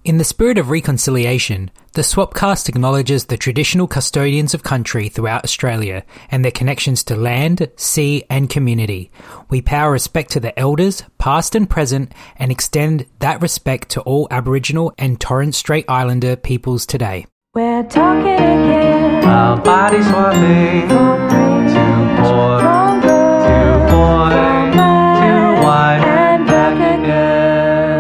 In the spirit of reconciliation, the Swapcast acknowledges the traditional custodians of country throughout Australia and their connections to land, sea and community. We pay our respect to the elders, past and present, and extend that respect to all Aboriginal and Torres Strait Islander peoples today. We're talking again about body swapping. To boy, to wine, and back again.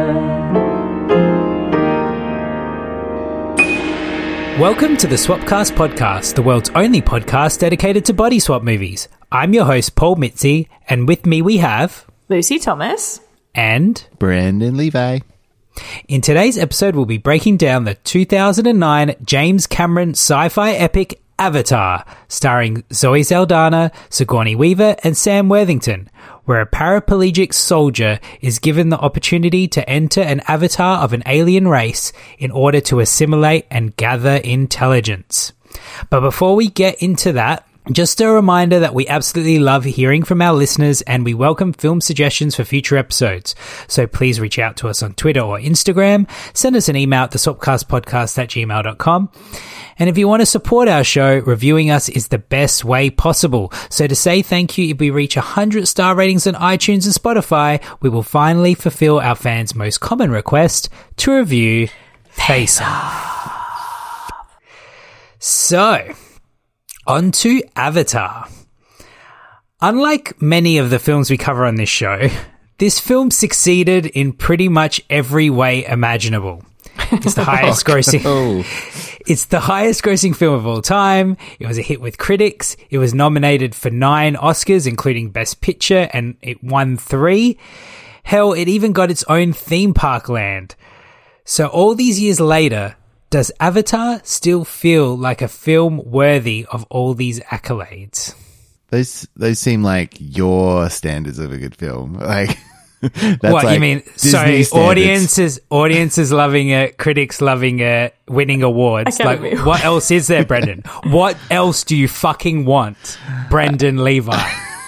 Welcome to the Swapcast podcast, the world's only podcast dedicated to body swap movies. I'm your host, Paul Mitzi, and with me we have... Lucy Thomas and... Brandon Levi. In today's episode, we'll be breaking down the 2009 James Cameron sci-fi epic Avatar, starring Zoe Saldana, Sigourney Weaver, and Sam Worthington, where a paraplegic soldier is given the opportunity to enter an avatar of an alien race in order to assimilate and gather intelligence. But before we get into that, just a reminder that we absolutely love hearing from our listeners and we welcome film suggestions for future episodes. So please reach out to us on Twitter or Instagram, send us an email at theswapcastpodcast@gmail.com. And if you want to support our show, reviewing us is the best way possible. So to say thank you, if we reach 100 star ratings on iTunes and Spotify, we will finally fulfill our fans' most common request to review Face Off. So... on to Avatar. Unlike many of the films we cover on this show, this film succeeded in pretty much every way imaginable. It's the highest grossing. It's the highest grossing film of all time. It was a hit with critics. It was nominated for 9 Oscars, including Best Picture, and it won 3. Hell, it even got its own theme park land. So all these years later, does Avatar still feel like a film worthy of all these accolades? Those seem like your standards of a good film. Like, that's what like you mean? Disney So audiences loving it, critics loving it, winning awards. Like, what else is there, Brendan? What else do you fucking want, Brendan Levi?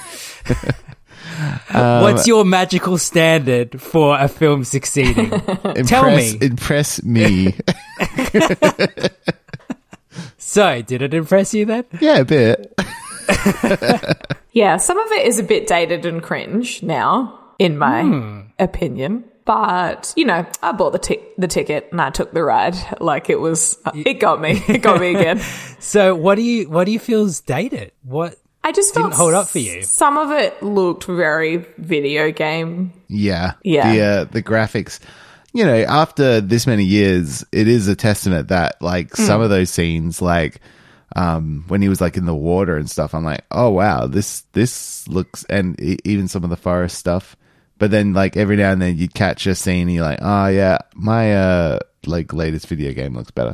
What's your magical standard for a film succeeding? Tell me. Impress me. So, did it impress you then? Yeah, a bit. Yeah, some of it is a bit dated and cringe now, in my opinion. But, you know, I bought the ticket and I took the ride. Like, it was, it got me. It got me again. So, what do you feel is dated? What? I just didn't hold up for you. Some of it looked very video game. Yeah. Yeah. The graphics, you know, after this many years, it is a testament that, like, some of those scenes, like, when he was, like, in the water and stuff, I'm like, oh, wow, this looks, and even some of the forest stuff. But then, like, every now and then you'd catch a scene and you're like, oh, yeah, my, like, latest video game looks better.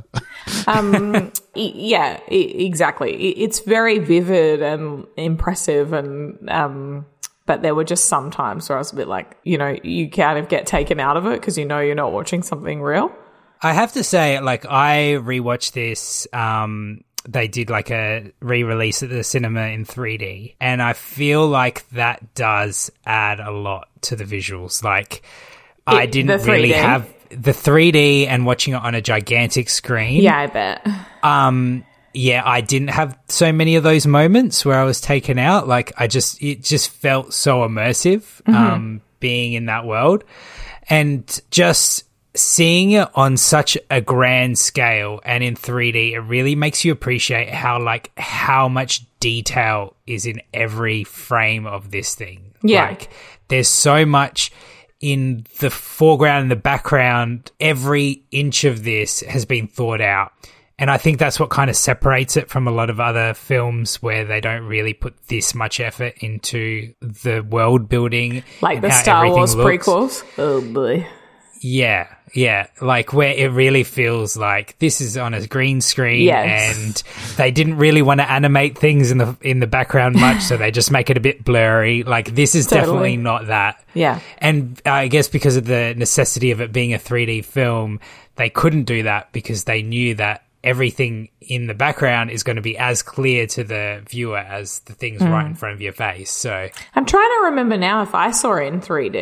Yeah, exactly. It's very vivid and impressive, and but there were just some times where I was a bit like, you know, you kind of get taken out of it because you know you're not watching something real. I have to say, like, I rewatched this. They did like a re-release at the cinema in 3D, and I feel like that does add a lot to the visuals. Like, I didn't really have the 3D and watching it on a gigantic screen. Yeah, I bet. Yeah, I didn't have so many of those moments where I was taken out. Like, it just felt so immersive, being in that world, and just seeing it on such a grand scale and in 3D, it really makes you appreciate how much detail is in every frame of this thing. Yeah. Like, there's so much in the foreground and the background. Every inch of this has been thought out. And I think that's what kind of separates it from a lot of other films where they don't really put this much effort into the world building. Like the Star Wars prequels. Oh, boy. Yeah. Like, where it really feels like this is on a green screen, and they didn't really want to animate things in the background much, so they just make it a bit blurry. Like, this is definitely not that. Yeah. And I guess because of the necessity of it being a 3D film, they couldn't do that because they knew that everything in the background is going to be as clear to the viewer as the things right in front of your face. So I'm trying to remember now if I saw it in 3D.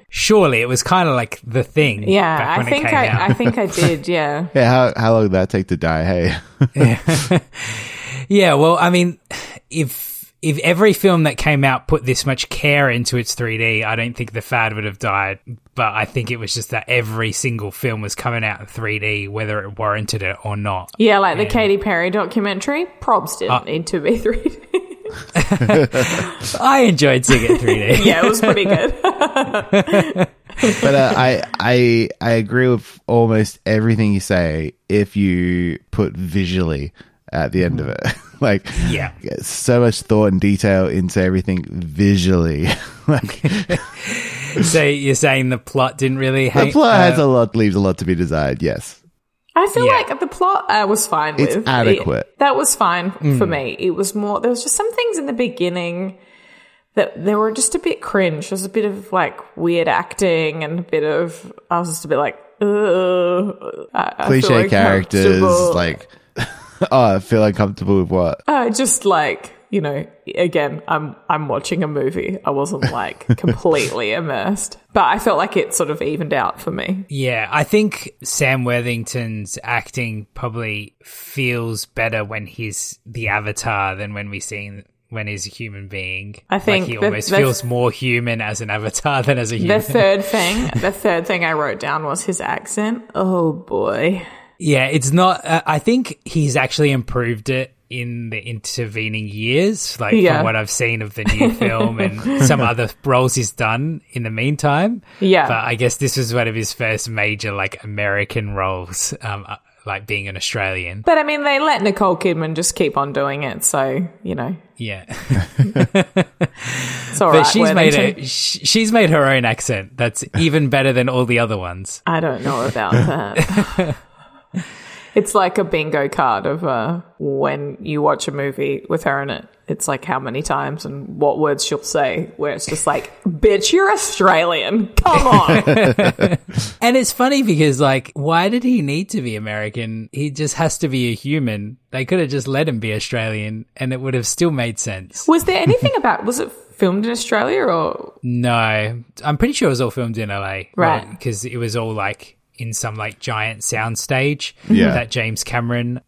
surely it was kind of like the thing. Yeah, back when I think it came out. I think I did. Yeah. Yeah, how long did that take to die? Hey. Yeah, well, I mean, if every film that came out put this much care into its 3D, I don't think the fad would have died. But I think it was just that every single film was coming out in 3D, whether it warranted it or not. Yeah, like the Katy Perry documentary, probs didn't need to be 3D. I enjoyed seeing it in 3D. Yeah, it was pretty good. But I agree with almost everything you say if you put visually at the end of it. Like, Yeah. so much thought and detail into everything visually. Like, So you're saying the plot didn't really hang... the plot has leaves a lot to be desired, yes. I feel Yeah. like the plot I was fine with. It's adequate. That was fine for me. It was more, there was just some things in the beginning that they were just a bit cringe. There was a bit of like weird acting and a bit of, I was just a bit like, I Cliche feel characters, uncomfortable. like, oh, I feel uncomfortable with what? Just like, you know, again, I'm watching a movie. I wasn't like completely immersed, but I felt like it sort of evened out for me. Yeah, I think Sam Worthington's acting probably feels better when he's the Avatar than when we see him when he's a human being. I think like he the- almost the- feels more human as an Avatar than as a human. The third thing I wrote down was his accent. Oh boy. Yeah, it's not. I think he's actually improved it in the intervening years, like Yeah. from what I've seen of the new film and some other roles he's done in the meantime. Yeah. But I guess this was one of his first major like American roles, like being an Australian. But I mean, they let Nicole Kidman just keep on doing it, so you know, Yeah, it's all but right. she's made her own accent that's even better than all the other ones. I don't know about that. It's like a bingo card of when you watch a movie with her in it. It's like how many times and what words she'll say, where it's just like, bitch, you're Australian. Come on. And it's funny because, like, why did he need to be American? He just has to be a human. They could have just let him be Australian and it would have still made sense. Was there anything was it filmed in Australia or? No, I'm pretty sure it was all filmed in LA. Right. Because it was all, in some, giant sound stage Yeah. that James Cameron...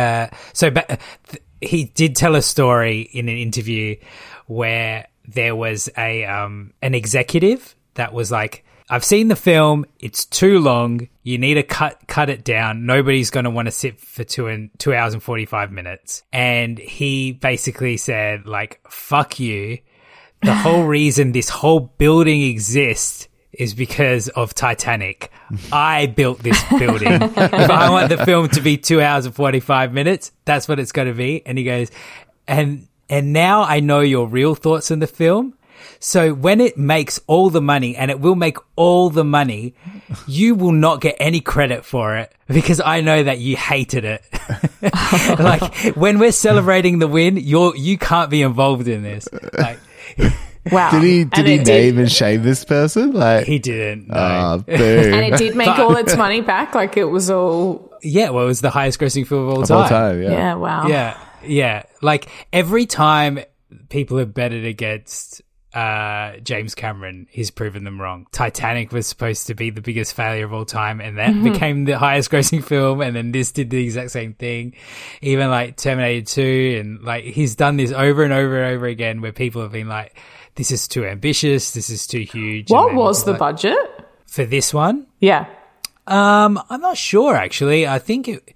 he did tell a story in an interview where there was an executive that was like, I've seen the film, it's too long, you need to cut it down, nobody's going to want to sit for 2 hours and 45 minutes. And he basically said, fuck you, the whole reason this whole building exists is because of Titanic. I built this building. If I want the film to be 2 hours and 45 minutes, that's what it's going to be. And he goes, and now I know your real thoughts on the film. So when it makes all the money, and it will make all the money, you will not get any credit for it because I know that you hated it. When we're celebrating the win, you can't be involved in this. Wow. Did he And it name and shame this person? He didn't. No. Oh, boo. And it did make all its money back. It was all. Yeah, well, it was the highest grossing film of all Of time. all time, yeah. Yeah. Wow. Yeah. Every time people have betted against James Cameron, he's proven them wrong. Titanic was supposed to be the biggest failure of all time, and that became the highest grossing film, and then this did the exact same thing. Even Terminator 2, and he's done this over and over and over again where people have been like, this is too ambitious, this is too huge. What was the budget? for this one? Yeah. I'm not sure actually. I think it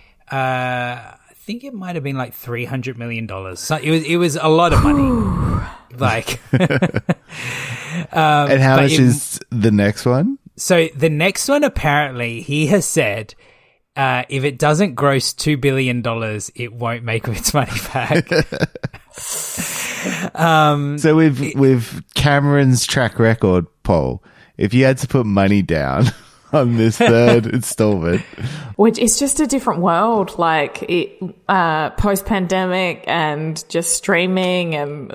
might have been $300 million. So it was a lot of money. And how much is the next one? So the next one, apparently, he has said, if it doesn't gross $2 billion, it won't make its money back. So with Cameron's track record, Paul, if you had to put money down on this third installment, Which is just a different world, post-pandemic and just streaming, and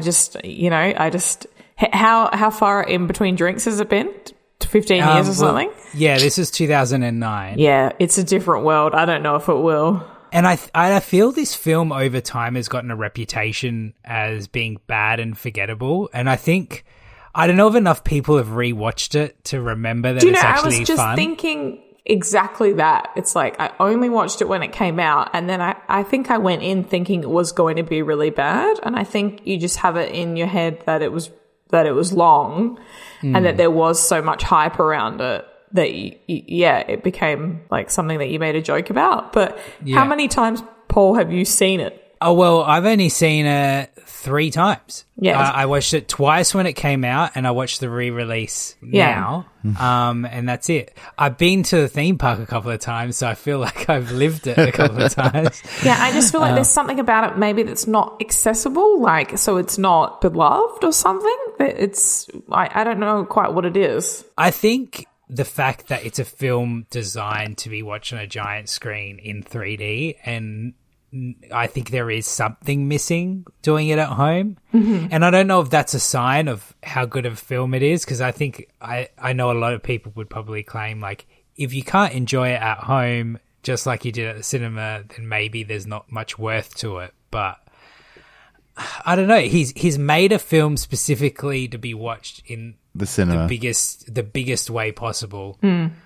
how far in between drinks has it been? 15 years or something? Yeah, this is 2009. Yeah, it's a different world. I don't know if it will. And I feel this film over time has gotten a reputation as being bad and forgettable. And I think I don't know if enough people have rewatched it to remember that it's actually I was just fun. thinking exactly that. It's like I only watched it when it came out, and then I think I went in thinking it was going to be really bad, and I think you just have it in your head that it was long and that there was so much hype around it that it became like something that you made a joke about. But how many times, Paul, have you seen it? Oh, well, I've only seen it 3 times. Yeah. I watched it twice when it came out, and I watched the re-release now, and that's it. I've been to the theme park a couple of times, so I feel like I've lived it a couple of times. Yeah, I just feel like there's something about it maybe that's not accessible, like, so it's not beloved or something. I don't know quite what it is. I think the fact that it's a film designed to be watched on a giant screen in 3D, and I think there is something missing doing it at home. Mm-hmm. And I don't know if that's a sign of how good of a film it is, because I think I know a lot of people would probably claim, like, if you can't enjoy it at home just like you did at the cinema, then maybe there's not much worth to it. But I don't know. He's made a film specifically to be watched in the cinema, the biggest way possible.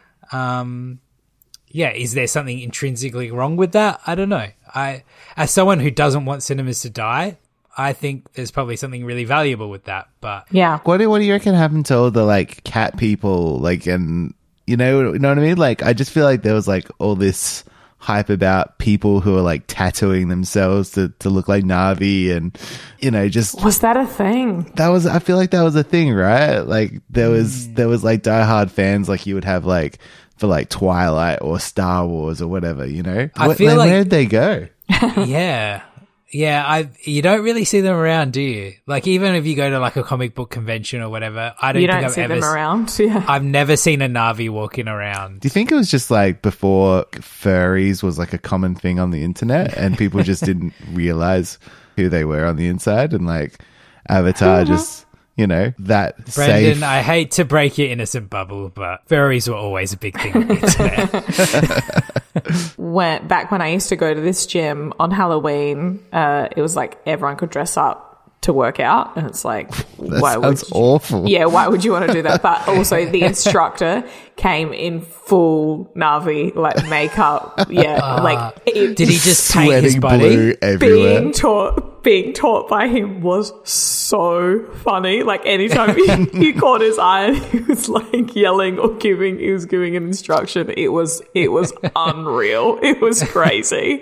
Yeah, is there something intrinsically wrong with that? I don't know. As someone who doesn't want cinemas to die, I think there's probably something really valuable with that. But yeah, what do you reckon happened to all the like cat people? Like, and you know what I mean? Like, I just feel like there was like all this hype about people who are like tattooing themselves to look like Na'vi, and just was that a thing? I feel like that was a thing, right? Like there was like diehard fans like you would have like for like Twilight or Star Wars or whatever, I feel like where'd they go? Yeah. You don't really see them around, do you? Like, even if you go to like a comic book convention or whatever, I don't think I've see ever them around. Yeah. I've never seen a Na'vi walking around. Do you think it was just like before furries was like a common thing on the internet and people just didn't realize who they were on the inside, and like Avatar just that Brendan, safe. I hate to break your innocent bubble, but furries were always a big thing on the internet. Back when I used to go to this gym on Halloween, it was like everyone could dress up to work out, and it's like, That's awful. Yeah, why would you want to do that? But also the instructor came in full Na'vi like makeup. Yeah, did he just paint his Sweating body? blue everywhere. Being taught by him was so funny. Like, anytime you caught his eye and he was like yelling or he was giving an instruction, it was unreal. It was crazy.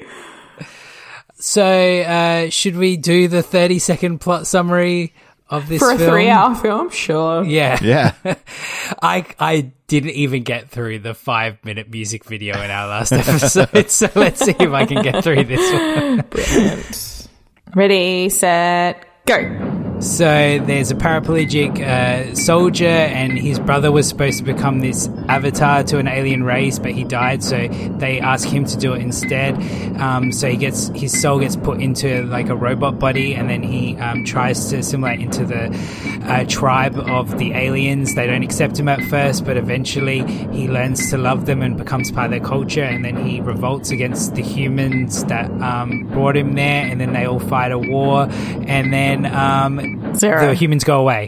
So, should we do the 30-second plot summary of this for a film? 3-hour film? Sure. Yeah. I didn't even get through the 5-minute music video in our last episode, so let's see if I can get through this one. Brilliant. Ready, set, go. So there's a paraplegic soldier, and his brother was supposed to become this avatar to an alien race, but he died, so they ask him to do it instead. So his soul gets put into like a robot body, and then he tries to assimilate into the tribe of the aliens. They don't accept him at first, but eventually he learns to love them and becomes part of their culture, and then he revolts against the humans that brought him there, and then they all fight a war, and then Zero. the humans go away.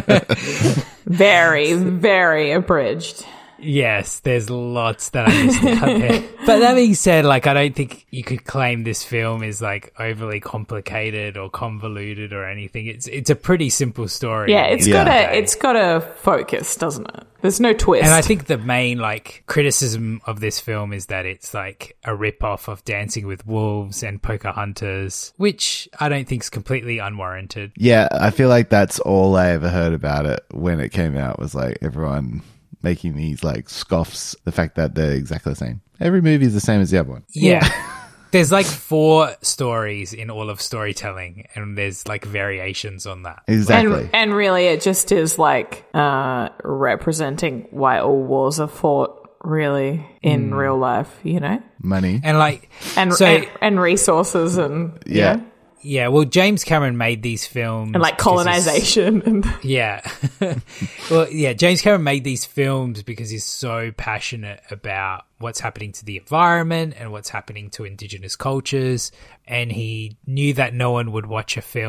Very, very abridged. Yes, there's lots that I missed out there. But that being said, like, I don't think you could claim this film is like overly complicated or convoluted or anything. It's a pretty simple story. Yeah, it's got a focus, doesn't it? There's no twist. And I think the main like criticism of this film is that it's like a rip-off of Dancing with Wolves and Pocahontas, which I don't think is completely unwarranted. Yeah, I feel like that's all I ever heard about it when it came out, was like everyone making these like scoffs, the fact that they're exactly the same. Every movie is the same as the other one. Yeah. There's like 4 stories in all of storytelling, and there's like variations on that. Exactly. And really it just is like representing why all wars are fought really in real life, Money. And like and resources and Yeah. Yeah, well, James Cameron made these films. and like colonization. Yeah. Well, yeah, James Cameron made these films because he's so passionate about what's happening to the environment and what's happening to Indigenous cultures. And he knew that no one would watch a film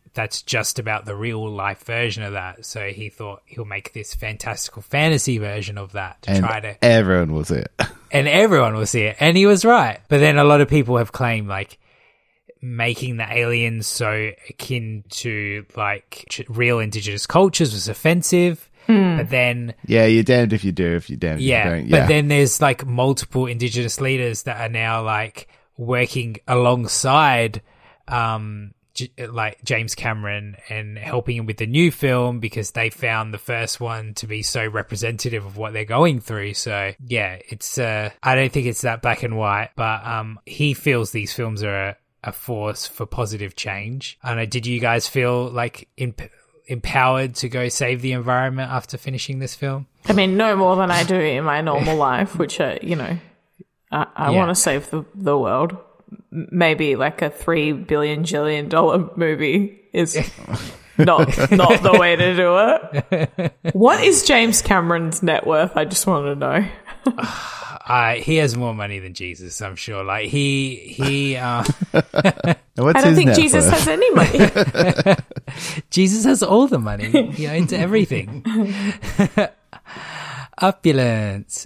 that's just about the real life version of that. So he thought he'll make this fantastical fantasy version of that to try to... everyone will see it. And everyone will see it. And he was right. But then a lot of people have claimed, like, making the aliens so akin to, like, real indigenous cultures was offensive. But then... Yeah, you're damned if you do, if you're damned if you don't. Yeah, but then there's, like, multiple indigenous leaders that are now, like, working alongside... like James Cameron and helping him with the new film because they found the first one to be so representative of what they're going through. So yeah, it's I don't think it's that black and white, but he feels these films are a force for positive change. I don't know, did you guys feel like empowered to go save the environment after finishing this film? I mean, no more than I do in my normal life, which you know, I want to save the world. Maybe like a $3 billion movie is not the way to do it. What is James Cameron's net worth? I just want to know. He has more money than Jesus, I'm sure. Like he I don't think Jesus has any money. Jesus has all the money. He owns everything. Opulence.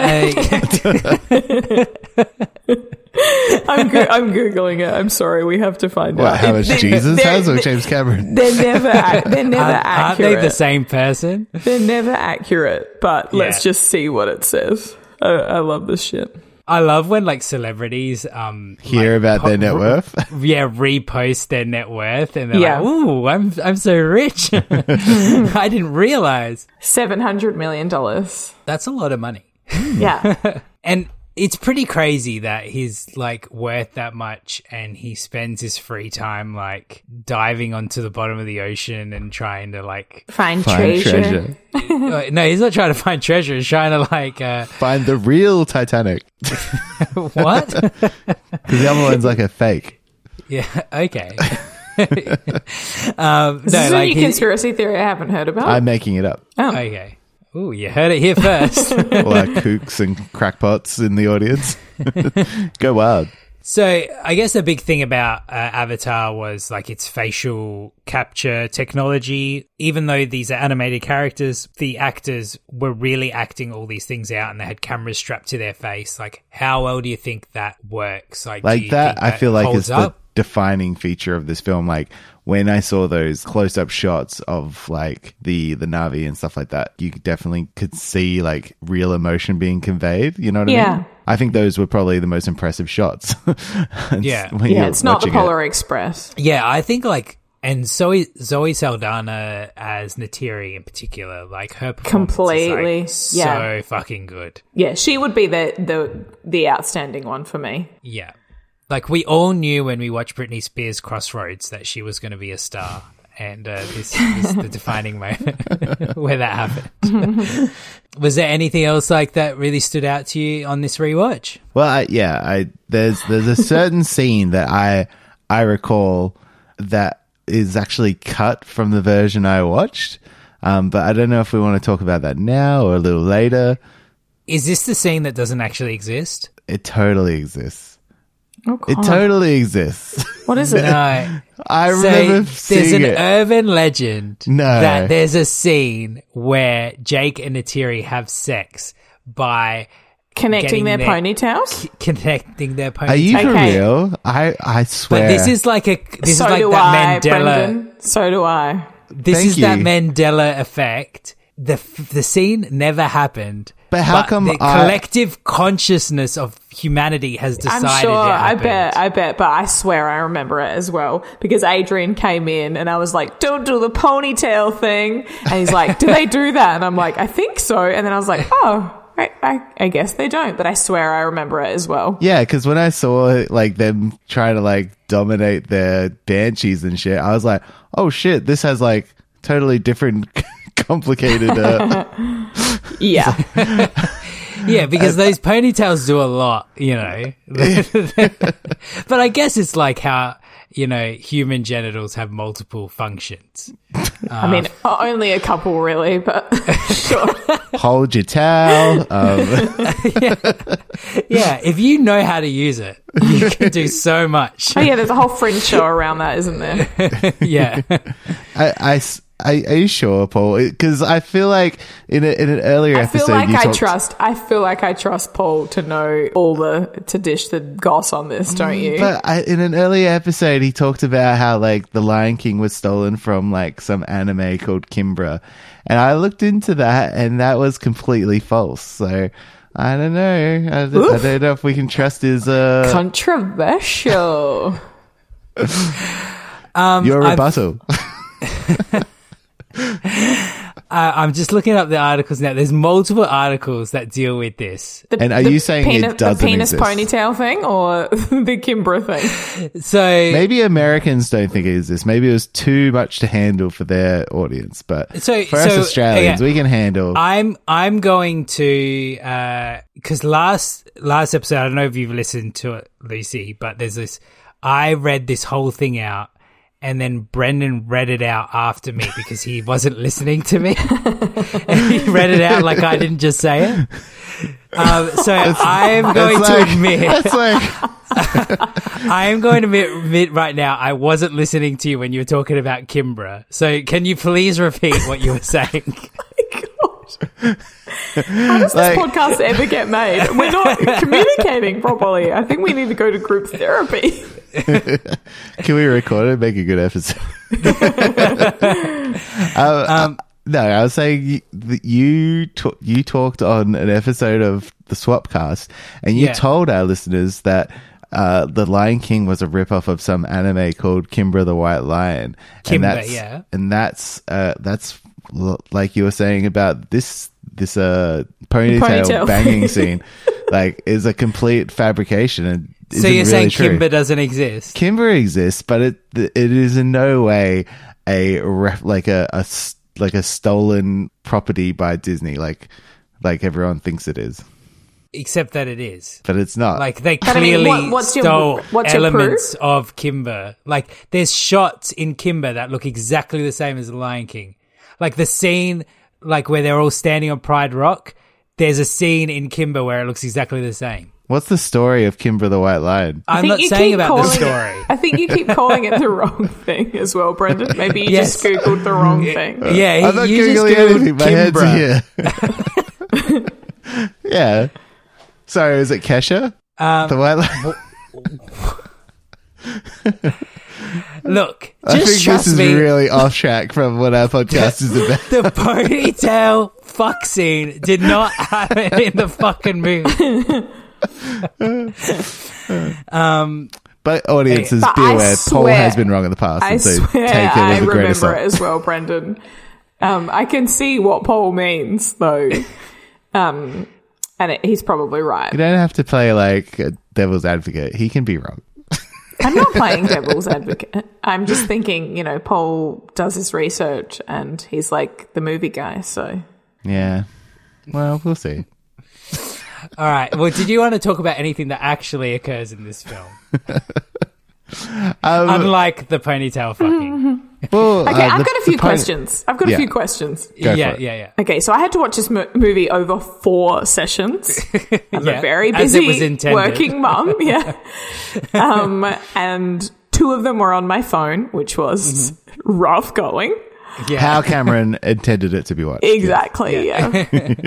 I'm Googling it. I'm sorry. We have to find out. How much Jesus has or James Cameron? They're never accurate. Aren't they the same person? They're never accurate, but let's just see what it says. I love this shit. I love when like celebrities hear about their net worth. Repost their net worth and they're like, "Ooh, I'm so rich." I didn't realize $700 million. That's a lot of money. Yeah. And it's pretty crazy that he's like worth that much and he spends his free time like diving onto the bottom of the ocean and trying to like find treasure. No, he's not trying to find treasure. He's trying to like find the real Titanic. What? Because the other one's like a fake. Yeah. Okay. This is a new conspiracy theory I haven't heard about. I'm making it up. Oh. Okay. Ooh, you heard it here first. All our kooks and crackpots in the audience. Go wild. So I guess the big thing about Avatar was like its facial capture technology. Even though these are animated characters, the actors were really acting all these things out and they had cameras strapped to their face. Like, how well do you think that works? Like do you that, think I feel like is the up? defining feature of this film. Like when I saw those close-up shots of like the Na'vi and stuff like that, you definitely could see like real emotion being conveyed. You know what I mean? I think those were probably the most impressive shots. It's not the Polar Express. Yeah, I think like, and Zoe Saldana as Neytiri in particular, like her performance completely is like so fucking good. Yeah, she would be the outstanding one for me. Yeah. Like, we all knew when we watched Britney Spears' Crossroads that she was going to be a star. And this is the defining moment where that happened. Was there anything else like that really stood out to you on this rewatch? Well, there's a certain scene that I recall that is actually cut from the version I watched. But I don't know if we want to talk about that now or a little later. Is this the scene that doesn't actually exist? It totally exists. Oh, God. It totally exists. What is it? No. I remember seeing There's an urban legend No. that there's a scene where Jake and Neytiri have sex by connecting their ponytails? Connecting their ponytails. Are you for real? I swear. But this is like that Mandela. Brendan. So do I. This is that Mandela effect. The scene never happened. But how come the collective consciousness of humanity has decided I'm sure, it happened? I bet, but I swear I remember it as well because Adrian came in and I was like, don't do the ponytail thing. And he's like, do they do that? And I'm like, I think so. And then I was like, oh, I guess they don't, but I swear I remember it as well. Yeah, because when I saw like them trying to like dominate their banshees and shit, I was like, oh shit, this has like totally different complicated yeah. Yeah, because those ponytails do a lot, you know. But I guess it's like how, human genitals have multiple functions. I mean, only a couple really, but sure. Hold your towel. Yeah, if you know how to use it, you can do so much. Oh yeah, there's a whole Fringe show around that, isn't there? Yeah. Are you sure, Paul? Because I feel like in an earlier episode, I feel like I trust Paul to know to dish the goss on this, don't you? But in an earlier episode, he talked about how like the Lion King was stolen from like some anime called Kimbra, and I looked into that, and that was completely false. So I don't know. I don't know if we can trust his controversial. Your rebuttal. I'm just looking up the articles now. There's multiple articles that deal with this. And are you saying it doesn't the penis exist? Ponytail thing or the Kimbra thing? So maybe Americans don't think it exists. Maybe it was too much to handle for their audience. But for us Australians, we can handle. I'm going to because last episode, I don't know if you've listened to it, Lucy, but there's this. I read this whole thing out. And then Brendan read it out after me because he wasn't listening to me. And he read it out like I didn't just say it. So I am going to admit... I am going to admit right now I wasn't listening to you when you were talking about Kimbra. So can you please repeat what you were saying? How does this podcast ever get made? We're not communicating properly. I think we need to go to group therapy. Can we record it and make a good episode? No, I was saying you talked on an episode of the Swapcast, and you told our listeners that the Lion King was a ripoff of some anime called Kimbra the White Lion. And that's like you were saying about this ponytail banging scene, like is a complete fabrication. And so you're saying Kimbra doesn't exist? Kimbra exists, but it is in no way a stolen property by Disney, like everyone thinks it is. Except that it is. But it's not. Like, they clearly stole elements of Kimber. Like, there's shots in Kimber that look exactly the same as The Lion King. Like, the scene, like, where they're all standing on Pride Rock, there's a scene in Kimber where it looks exactly the same. What's the story of Kimber the White Lion? I'm not saying about the story. I think you keep calling it the wrong thing as well, Brendan. Maybe you just Googled the wrong thing. Yeah, I'm not Googling anything. My hands are here. Yeah. Sorry, is it Kesha? The White Lion? Look, I think trust this is me. really off track from what our podcast is about. The ponytail fuck scene did not happen in the fucking movie. But audiences, be aware, Paul has been wrong in the past. I so swear take it I with a grain of remember salt. it as well, Brendan. I can see what Paul means, though. And he's probably right. You don't have to play like a devil's advocate. He can be wrong. I'm not playing devil's advocate. I'm just thinking, Paul does his research and he's like the movie guy, so. Yeah. Well, we'll see. All right. Well, did you want to talk about anything that actually occurs in this film? Unlike the ponytail fucking. Well, okay, I've got a few questions. Go for it. Yeah. Okay, so I had to watch this movie over 4 sessions. I'm a very busy working mum. Yeah. And 2 of them were on my phone, which was rough going. Yeah. How Cameron intended it to be watched. Exactly, yeah.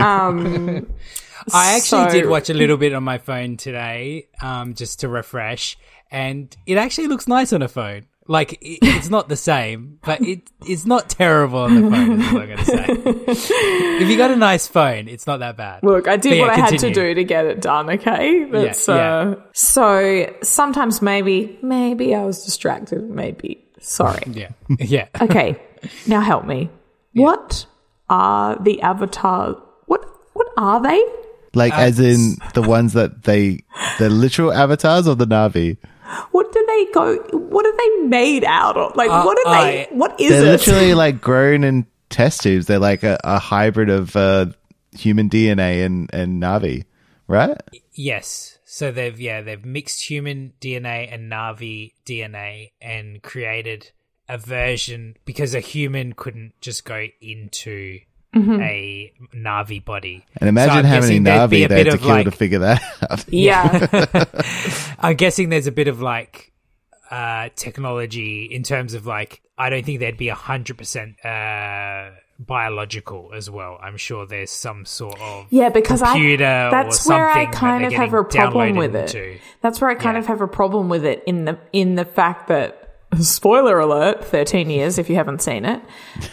I actually did watch a little bit on my phone today, just to refresh, and it actually looks nice on a phone. Like, it's not the same, but it's not terrible on the phone, is what I'm going to say. If you got a nice phone, it's not that bad. Look, I did what I had to do to get it done, okay? So sometimes maybe I was distracted, maybe. Sorry. Yeah. Okay, now help me. Yeah. What are the avatars? What are they? Like, as in the ones that the literal avatars or the Na'vi? What are they made out of? Like, what is they're it? They're literally like grown in test tubes. They're like a hybrid of human DNA and Na'vi, right? Yes. So they've mixed human DNA and Na'vi DNA and created a version because a human couldn't just go into a Na'vi body. And imagine how many Na'vi they had to kill to figure that out. Yeah. I'm guessing there's a bit of like technology in terms of like, I don't think they'd be 100% biological as well. I'm sure there's some sort of because computer that's or where I something kind of have a problem with it. into. That's where I kind of have a problem with it in the fact that, spoiler alert, 13 years if you haven't seen it,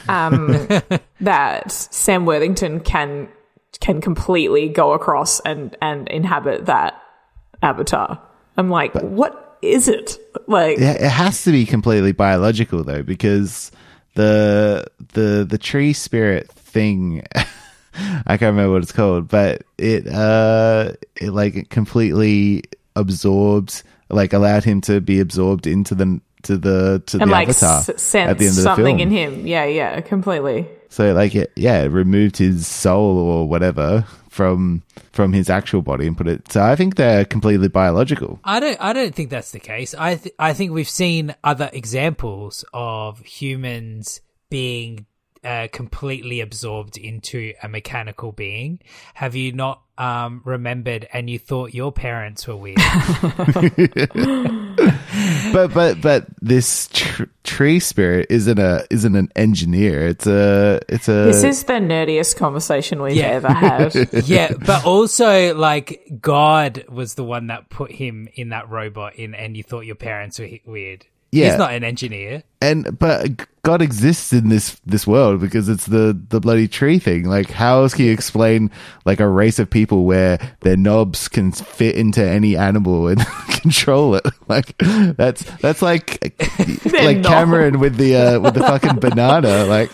that Sam Worthington can completely go across and inhabit that avatar. I'm like, what is it? Like, yeah, it has to be completely biological though, because the tree spirit thing, I can't remember what it's called, but it like completely absorbs, like allowed him to be absorbed into the and like avatar sense at the end of the something film. in him. Yeah, completely. So like it removed his soul or whatever from his actual body and put it. So I think they're completely biological. I don't think that's the case. I think we've seen other examples of humans being completely absorbed into a mechanical being. Have you not remembered and you thought your parents were weird? but this tree spirit isn't an engineer. It's a. This is the nerdiest conversation we've ever had. Yeah, but also like God was the one that put him in that robot and you thought your parents were weird. Yeah. He's not an engineer. But God exists in this world because it's the bloody tree thing. Like, how else can you explain like a race of people where their knobs can fit into any animal and control it? Like that's like Cameron with the fucking banana. Like,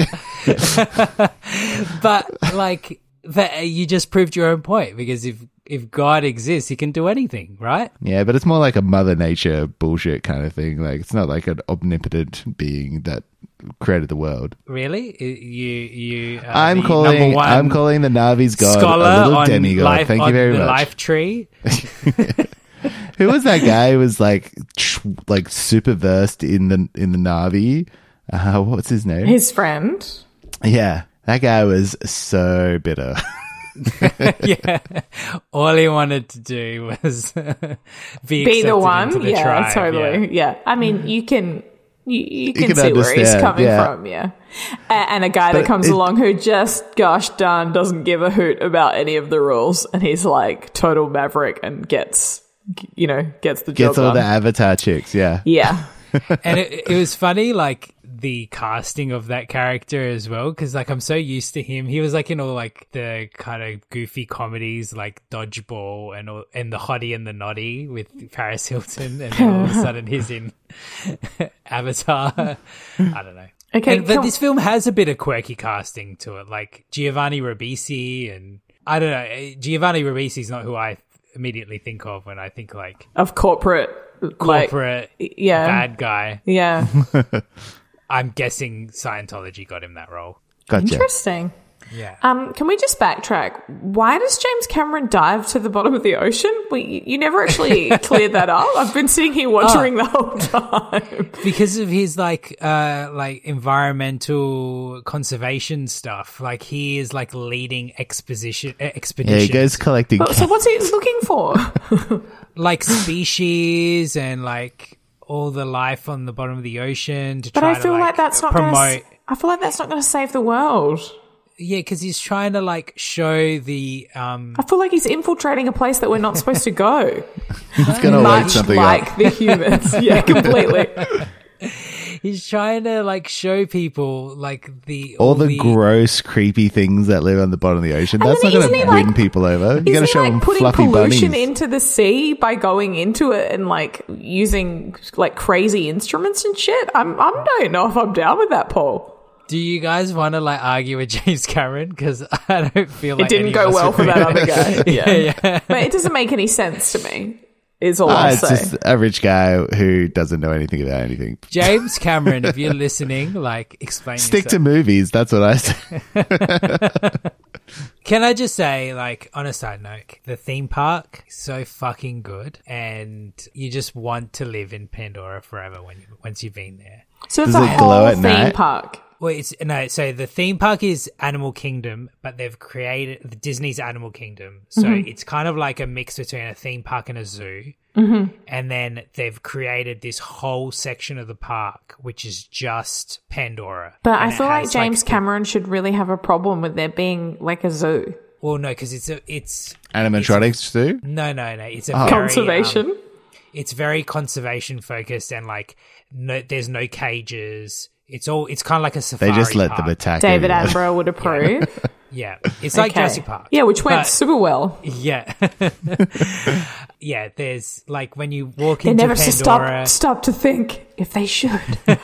but like you just proved your own point, because if God exists, he can do anything, right? Yeah, but it's more like a Mother Nature bullshit kind of thing. Like, it's not like an omnipotent being that created the world. Really? You I'm calling the Na'vi's God scholar a little on demigod. life, Thank you very the much. Life tree. Who was that guy who was like super versed in the Na'vi? What's his name? His friend. Yeah, that guy was so bitter. Yeah, all he wanted to do was be the one. into the Yeah, tribe. totally. Yeah, I mean, you can see where he's understand, coming yeah. from. Yeah, and a guy that comes along who just gosh darn doesn't give a hoot about any of the rules, and he's like total maverick and gets the job Gets all done. the Avatar chicks. Yeah. Yeah. And it was funny, like the casting of that character as well, because like I'm so used to him. He was like in all like the kind of goofy comedies like Dodgeball and the Hottie and the Noddy with Paris Hilton, and then all of a sudden he's in Avatar. I don't know. Okay, but this film has a bit of quirky casting to it, like Giovanni Ribisi, and I don't know. Giovanni Ribisi is not who I immediately think of when I think like Of corporate bad guy. Yeah. I'm guessing Scientology got him that role. Gotcha. Interesting. Yeah. Can we just backtrack? Why does James Cameron dive to the bottom of the ocean? You never actually cleared that up. I've been sitting here wondering the whole time. Because of his like environmental conservation stuff. Like he is like leading expeditions. Yeah, he goes collecting. So what's he looking for? Like species and like all the life on the bottom of the ocean to But try I feel to like that's not promote. I feel like that's not going to save the world. Yeah, because he's trying to like show the I feel like he's infiltrating a place that we're not supposed to go. He's gonna light Much something like up. the humans. Yeah, completely. he's trying to like show people like all the gross, creepy things that live on the bottom of the ocean. And That's then not going isn't to he, win people over. You got to Isn't he show them like putting fluffy pollution bunnies. into the sea by going into it and like using like crazy instruments and shit? I don't know if I'm down with that, Paul. Do you guys want to like argue with James Cameron? Because I don't feel like It didn't any go of us well would for that agree. other guy. Yeah. yeah. But it doesn't make any sense to me. is all I'll It's say. just a rich guy who doesn't know anything about anything. James Cameron, if you're listening, like, explain Stick to yourself. movies. That's what I say. Can I just say, like, on a side note, the theme park is so fucking good, and you just want to live in Pandora forever once you've been there. So it's Does a it glow whole at theme night? park. Well, so the theme park is Animal Kingdom, but they've created Disney's Animal Kingdom. So it's kind of like a mix between a theme park and a zoo. Mm-hmm. And then they've created this whole section of the park, which is just Pandora. But And I it feel like has, James Cameron should really have a problem with there being like a zoo. Well, no, because it's Animatronics too? no. It's a Conservation. It's very conservation focused, and like there's no cages. It's kind of like a safari. They just let park. them attack David everyone. Attenborough would approve. Yeah, it's like Okay. Jurassic Park. Yeah, which went But- super well. Yeah. Yeah, there's like when you walk They into never Pandora. stop to think if they should.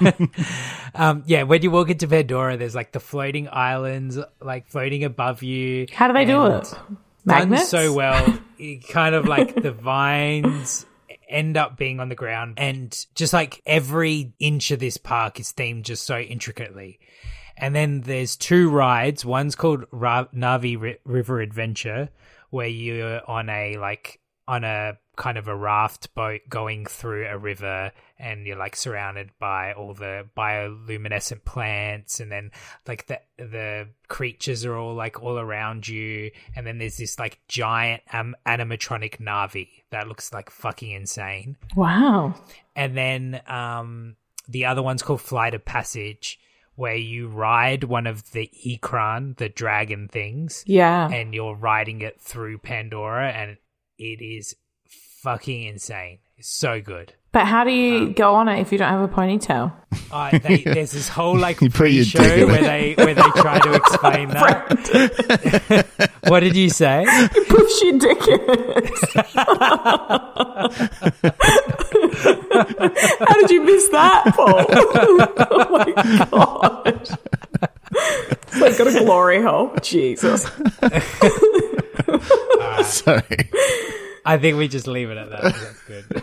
Yeah, when you walk into Pandora, there's like the floating islands like floating above you. How do they do and it? Done Magnets? so well. It kind of like the vines end up being on the ground, and just like every inch of this park is themed just so intricately. And then there's two rides. One's called Navi River Adventure, where you're on a kind of a raft boat going through a river, and you're like surrounded by all the bioluminescent plants, and then like the creatures are all like all around you, and then there's this like giant animatronic Navi that looks like fucking insane. Wow. And then the other one's called Flight of Passage, where you ride one of the Ikran, the dragon things, Yeah. and you're riding it through Pandora, and it is fucking insane. It's so good. But how do you go on it if you don't have a ponytail? There's this whole like You put your pre-show dick in where they try to explain that. What did you say? Push your dick in it. How did you miss that, Paul? Oh my god. It's like got a glory hole. Jesus. Sorry. I think we just leave it at that. That's good.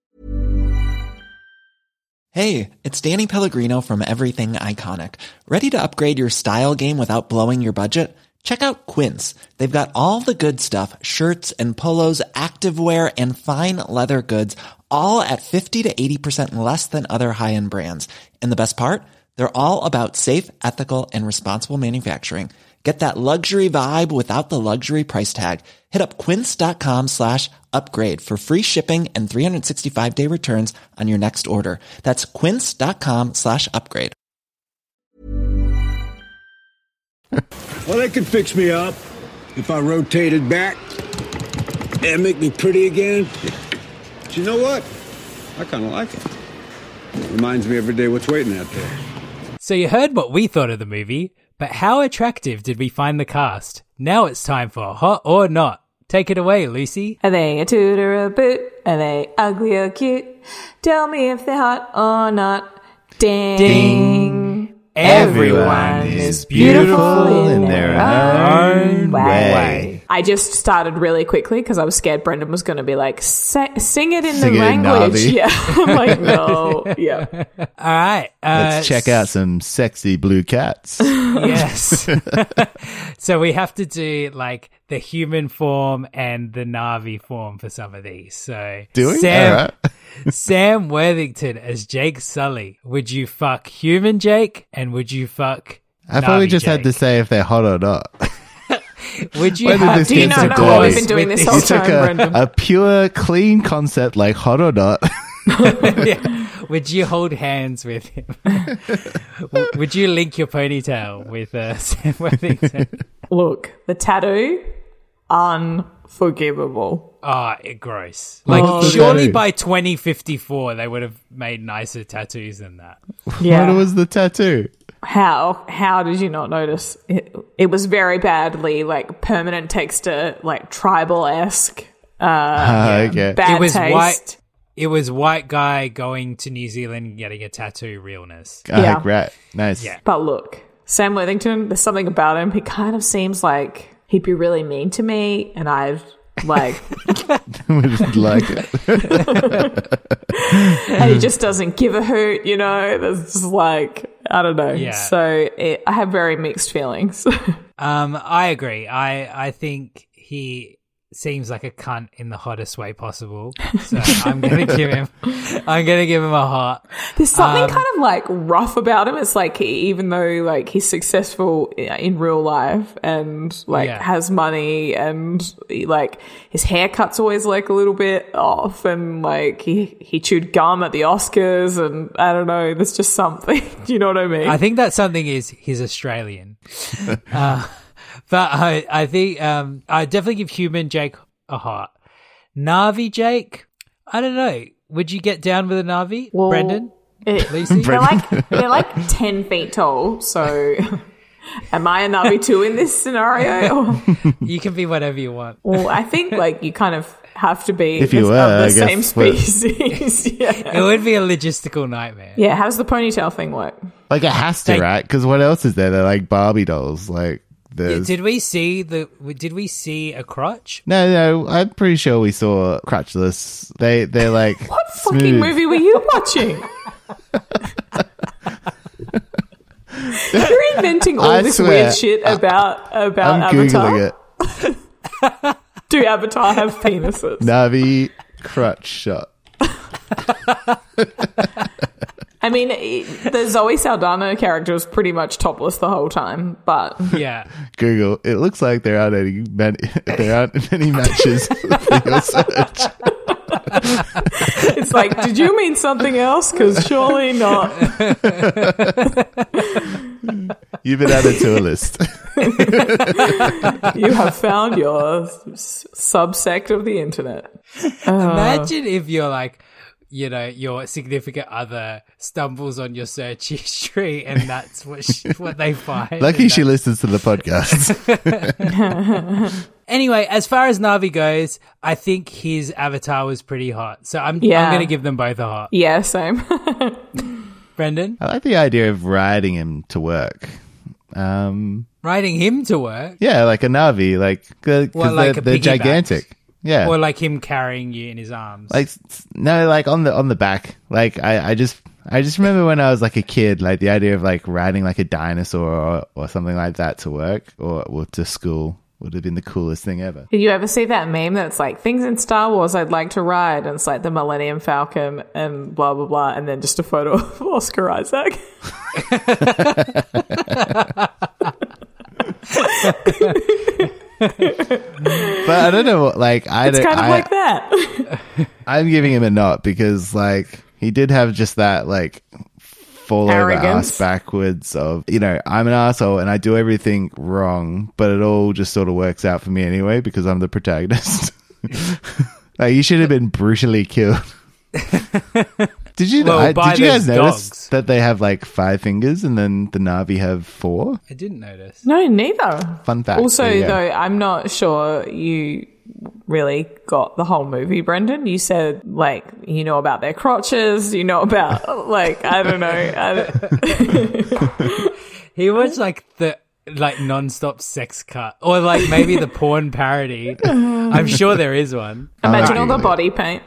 Hey, it's Danny Pellegrino from Everything Iconic. Ready to upgrade your style game without blowing your budget? Check out Quince. They've got all the good stuff, shirts and polos, activewear, and fine leather goods, all at 50 to 80% less than other high-end brands. And the best part? They're all about safe, ethical, and responsible manufacturing. Get that luxury vibe without the luxury price tag. Hit up quince.com/upgrade for free shipping and 365-day returns on your next order. That's quince.com/upgrade. Well, they could fix me up if I rotated back and make me pretty again. But you know what? I kind of like it. Reminds me every day what's waiting out there. So you heard what we thought of the movie, but how attractive did we find the cast? Now it's time for Hot or Not. Take it away, Lucy. Are they a toot or a boot? Are they ugly or cute? Tell me if they're hot or not. Ding. Ding. Everyone is beautiful in their own way. I just started really quickly because I was scared Brendan was going to be like, sing it in Sing the it in language. Navi. Yeah. I'm like, no. Yeah. All right. Let's check out some sexy blue cats. Yes. So we have to do like the human form and the Navi form for some of these. So Do we? Sam, All right. Sam Worthington as Jake Sully. Would you fuck human Jake, and would you fuck I thought we Navi just had to Jake? say if they're hot or not. Would you When did have this Do you get not so know close? what we've been doing with this this- whole You took time, Brendan? a pure, clean concept like hot or not. Yeah. Would you hold hands with him? Would you link your ponytail with Sam Worthington? Look, the tattoo, unforgivable. Gross. Like, What's the surely tattoo? by 2054, they would have made nicer tattoos than that. Yeah. What was the tattoo? How did you not notice? It was very badly like permanent texture, like tribal-esque. Okay. Bad It was taste. white. It was white guy going to New Zealand and getting a tattoo realness. Yeah. Right. Nice. Yeah. But look, Sam Worthington, there's something about him. He kind of seems like he'd be really mean to me, and I'd Like, Would like it. and he just doesn't give a hoot, you know? There's just like, I don't know. Yeah. So I have very mixed feelings. I agree. I think he seems like a cunt in the hottest way possible. So I'm gonna give him a heart. There's something kind of like rough about him. It's like even though like he's successful in real life and like has money and like his haircut's always like a little bit off and like he chewed gum at the Oscars and I don't know. There's just something. Do you know what I mean? I think that something is he's Australian. But I think I definitely give Human Jake a heart. Navi Jake, I don't know. Would you get down with a Navi, Well, Brendan? Lucy? They're like 10 feet tall. So am I a Navi too in this scenario? You can be whatever you want. Well, I think like you kind of have to be If you of were, the I same guess, species. It would be a logistical nightmare. Yeah, how does the ponytail thing work? Like it has to, They- right? Because what else is there? They're like Barbie dolls. Like there's Did we see a crotch? no. I'm pretty sure we saw crotchless. They're like What fucking smooth. movie were you watching? You're inventing all I this swear, weird shit about I'm Avatar. googling it. Do Avatar have penises? Navi crotch shot. I mean, the Zoe Saldana character was pretty much topless the whole time, but Yeah. Google. It looks like there aren't any matches for your search. it's like, did you mean something else? Because surely not. You've been added to a list. You have found your subsect of the internet. Imagine if you're like, you know, your significant other stumbles on your search history and that's what they find. Lucky And she listens to the podcast. Anyway, as far as Navi goes, I think his avatar was pretty hot. So I'm Yeah. going to give them both a hot. Yeah, same. Brendan? I like the idea of riding him to work. Riding him to work? Yeah, like a Navi, like because Well, like a they're piggyback. gigantic. Yeah, Or like him carrying you in his arms? like no, like on the back. Like I just remember when I was like a kid, like the idea of like riding like a dinosaur or something like that to work or to school would have been the coolest thing ever. Did you ever see that meme that's like, things in Star Wars I'd like to ride? And it's like the Millennium Falcon and blah, blah, blah. And then just a photo of Oscar Isaac. But I don't know what, like It's kind of like that. I'm giving him a nod because like he did have just that like fall over Arrogance. ass backwards of, you know, I'm an asshole and I do everything wrong, but it all just sort of works out for me anyway because I'm the protagonist. Like you should have been brutally killed. Did you Well, by did you guys those notice dogs. that they have like 5 fingers and then the Na'vi have 4? I didn't notice. No, neither. Fun fact. Also, There you go. though, I'm not sure you really got the whole movie, Brendan. You said, like, you know about their crotches, you know about, like, I don't know. He was like the non-stop sex cut, or like maybe the porn parody. I'm sure there is one. Imagine all the body paint.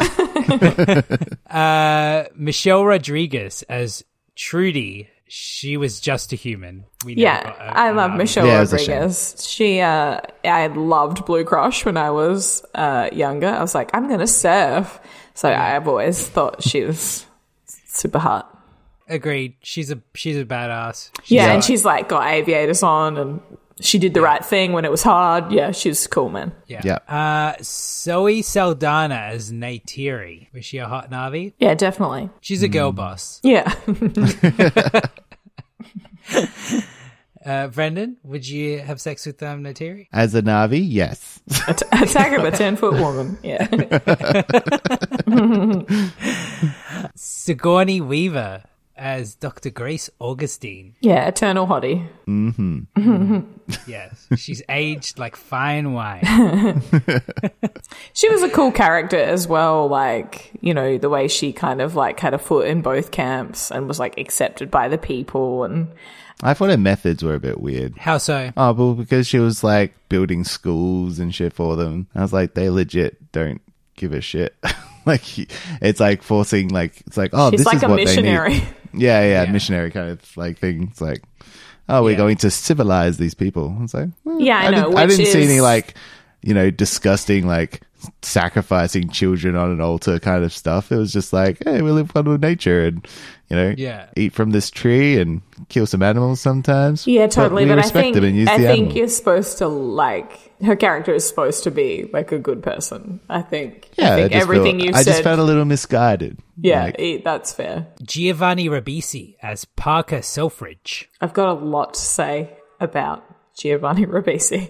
Michelle Rodriguez as Trudy. She was just a human. We never Yeah, got I love Michelle Yeah, it was a Rodriguez. She, I loved Blue Crush when I was younger. I was like, I'm going to surf. So I've always thought she was super hot. Agreed. She's a badass. Yeah, and she's like got aviators on and she did the right thing when it was hard. Yeah, she's cool, man. Yeah. Zoe Saldana as Neytiri. Was she a hot Na'vi? Yeah, definitely. She's a girl boss. Yeah. Brendan, would you have sex with Neytiri? As a Na'vi, yes. Attack of a 10-foot woman. Yeah. Sigourney Weaver as Dr. Grace Augustine. Yeah, eternal hottie. Yes, she's aged like fine wine. She was a cool character as well, like, you know, the way she kind of like had a foot in both camps and was like accepted by the people. And I thought her methods were a bit weird. How so? Oh, well, because she was like building schools and shit for them. I was like, they legit don't give a shit. Like, it's like forcing, like, it's like, oh, she's this like is a what missionary. they need. Yeah, missionary kind of like thing. It's like, oh, we're going to civilize these people. It's like, well, Yeah, I know. I didn't see is- any like, you know, disgusting like sacrificing children on an altar kind of stuff. It was just like, hey, we live one with nature and, you know, eat from this tree and kill some animals sometimes. Yeah, totally. we But I respect think them and use the animal. you're supposed to like her character is supposed to be like a good person. I think. Yeah, I think everything you've I said. just felt a little misguided. yeah, Like, that's fair. Giovanni Ribisi as Parker Selfridge. I've got a lot to say about Giovanni Ribisi.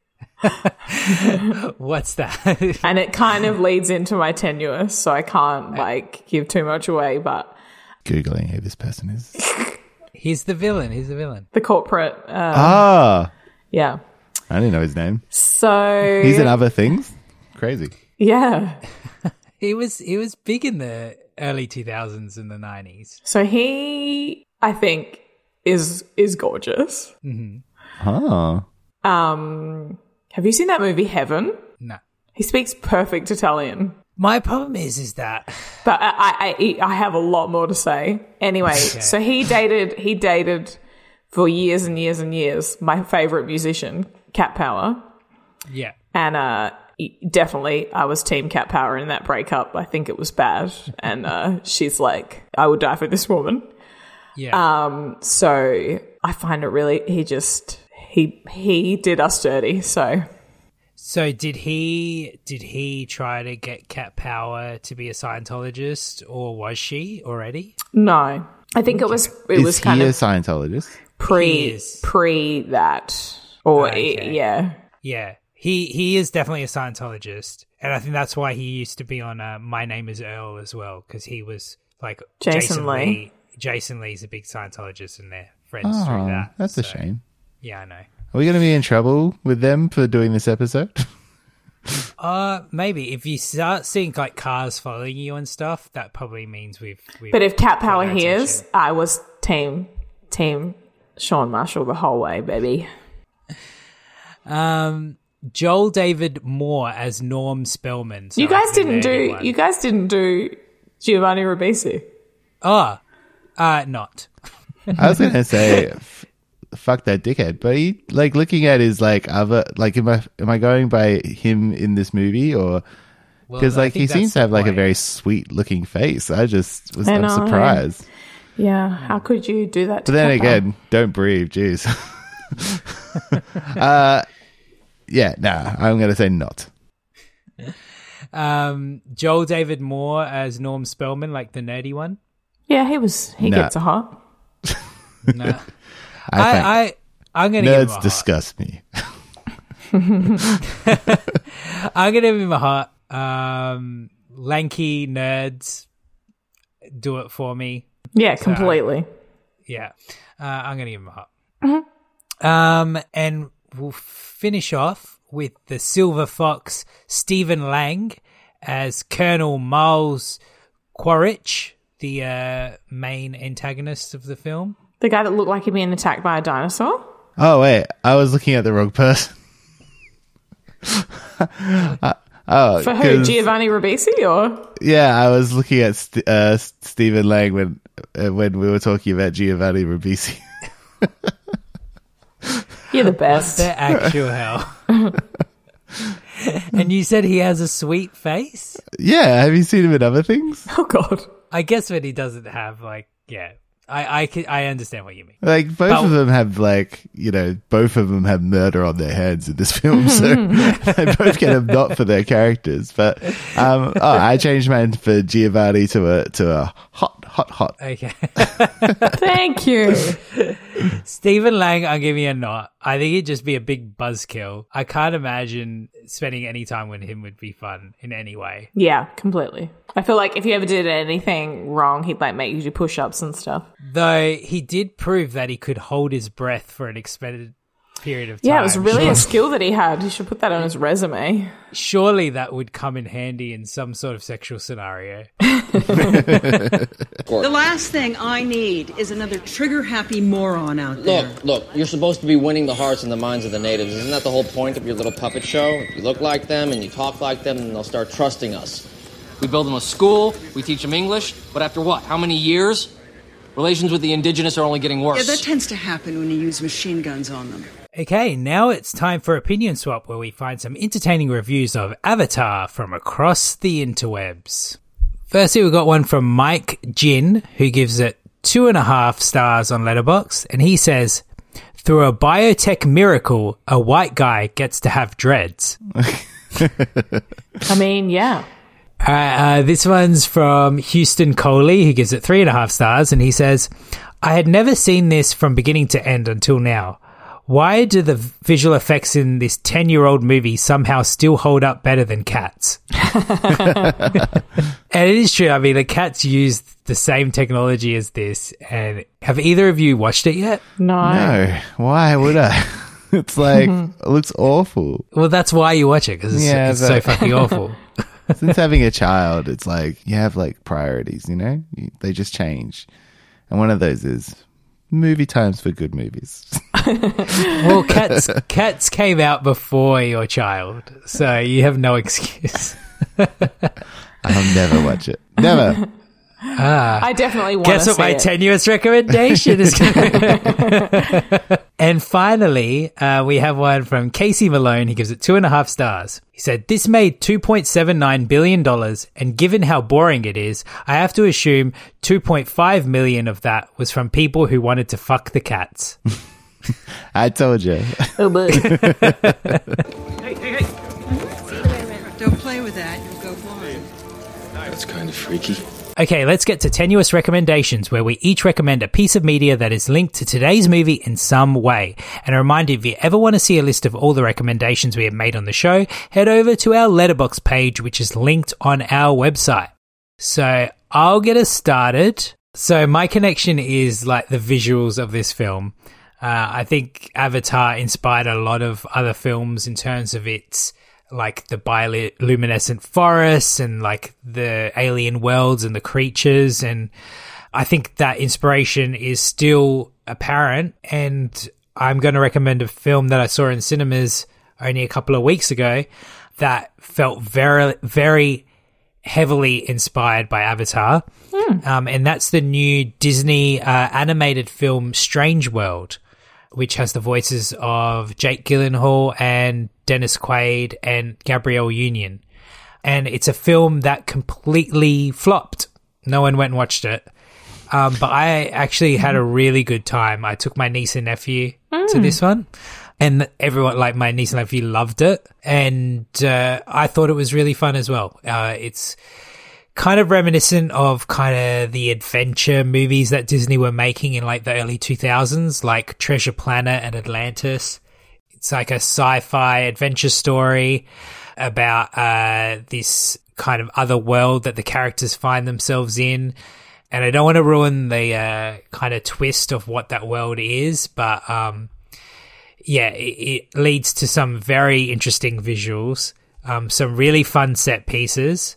What's that? And it kind of leads into my tenure, so I can't like give too much away, but Googling who this person is. He's the villain. He's the villain. the corporate yeah. I didn't know his name. So He's in other things. Crazy. yeah. He was big in the early 2000s and the 90s. So he I think is gorgeous. Oh. Have you seen that movie Heaven? No. He speaks perfect Italian. My problem is that But I have a lot more to say. Anyway, so he dated for years and years and years my favorite musician, Cat Power. yeah. And definitely I was team Cat Power in that breakup. I think it was bad. And she's like, I would die for this woman. Yeah. So I find it really, he did us dirty. So So did he try to get Cat Power to be a Scientologist, or was she already? no, I think it was Is kind he a of Scientologist? He is. pre that. Or Okay. yeah. Yeah. He is definitely a Scientologist, and I think that's why he used to be on My Name is Earl as well, because he was like Jason Lee. Jason Lee's a big Scientologist, and they're friends through Oh, that. that's a So, shame. Yeah, I know. Are we going to be in trouble with them for doing this episode? Maybe if you start seeing like cars following you and stuff, that probably means we've But if Cat Power drawn their hears, attention. I was team Sean Marshall the whole way, baby. Joel David Moore as Norm Spellman. So You like guys the didn't nerdy do one. you guys didn't do Giovanni Ribisi. not. I was going to say, fuck that dickhead. But he, like, looking at his, like, other, like, am I going by him in this movie or... Well, Because, I like, think he that's seems to the have, like, a point. very sweet-looking face. I'm I know. surprised. Yeah, how could you do that to But then Cat Power? again, don't breathe, jeez. Yeah, nah, I'm going to say not. Joel David Moore as Norm Spellman, like the nerdy one. Yeah, he No. gets a hot. No, I think I'm gonna give him a nerds hot. disgust me. I'm gonna give him a hot. Lanky nerds, do it for me. Yeah, completely. Yeah, I'm gonna give him a hot. And we'll finish off with the Silver Fox, Stephen Lang as Colonel Miles Quaritch, the main antagonist of the film. The guy that looked like he'd been attacked by a dinosaur. Oh, wait, I was looking at the wrong person. For who? 'cause- Giovanni Ribisi or? Yeah, I was looking at Stephen Lang when we were talking about Giovanni Ribisi. You're the best. The actual hell. And you said he has a sweet face? Yeah, have you seen him in other things? Oh, God. I guess when he doesn't have, like, yeah. I understand what you mean. Like, both of them have, like, you know, both of them have murder on their heads in this film, so they both get a nod for their characters. But, I changed mine for Giovanni to a hot Hot. Okay. Thank you. Stephen Lang, I'll give you a nod. I think he'd just be a big buzzkill. I can't imagine spending any time with him would be fun in any way. Yeah, completely. I feel like if you ever did anything wrong, he'd like make you do push-ups and stuff. Though he did prove that he could hold his breath for an extended period of time. Yeah, it was really a skill that he had. He should put that on his resume. Surely that would come in handy in some sort of sexual scenario. The last thing I need is another trigger-happy moron out there. Look, you're supposed to be winning the hearts and the minds of the natives. Isn't that the whole point of your little puppet show? If you look like them and you talk like them, then they'll start trusting us. We build them a school, we teach them English, but after what? How many years? Relations with the indigenous are only getting worse. Yeah, that tends to happen when you use machine guns on them. Okay, now it's time for Opinion Swap, where we find some entertaining reviews of Avatar from across the interwebs. Firstly, we got one from Mike Jin, who gives it 2.5 stars on Letterboxd, and he says, through a biotech miracle, a white guy gets to have dreads. I mean, yeah. This one's from Houston Coley, who gives it 3.5 stars, and he says, I had never seen this from beginning to end until now. Why do the visual effects in this 10-year-old movie somehow still hold up better than Cats? And it is true. I mean, the Cats used the same technology as this. And have either of you watched it yet? No. Why would I? It's like, it looks awful. Well, that's why you watch it, because it's so fucking awful. Since having a child, it's like, you have like priorities, you know? They just change. And one of those is movie times for good movies. Well, Cats came out before your child, so you have no excuse. I'll never watch it. Never. I definitely want to see it. Guess what my tenuous recommendation is going to be. And finally, we have one from Casey Malone. He gives it 2.5 stars. He said, this made $2.79 billion, and given how boring it is, I have to assume 2.5 million of that was from people who wanted to fuck the cats. I told you. Oh, boy. Don't play with that. You'll go blind. That's kind of freaky. Okay, let's get to tenuous recommendations, where we each recommend a piece of media that is linked to today's movie in some way. And a reminder, if you ever want to see a list of all the recommendations we have made on the show, head over to our Letterboxd page, which is linked on our website. So I'll get us started. So my connection is like the visuals of this film. I think Avatar inspired a lot of other films in terms of its like the bioluminescent forests and like the alien worlds and the creatures. And I think that inspiration is still apparent. And I'm going to recommend a film that I saw in cinemas only a couple of weeks ago that felt very, very heavily inspired by Avatar. And that's the new Disney animated film Strange World, which has the voices of Jake Gyllenhaal and Dennis Quaid and Gabrielle Union. And it's a film that completely flopped. No one went and watched it. But I actually had a really good time. I took my niece and nephew to this one. And everyone, like my niece and nephew, loved it. And I thought it was really fun as well. It's kind of reminiscent of kind of the adventure movies that Disney were making in like the early 2000s, like Treasure Planet and Atlantis. It's like a sci-fi adventure story about this kind of other world that the characters find themselves in. And I don't want to ruin the kind of twist of what that world is, but yeah, it leads to some very interesting visuals, some really fun set pieces.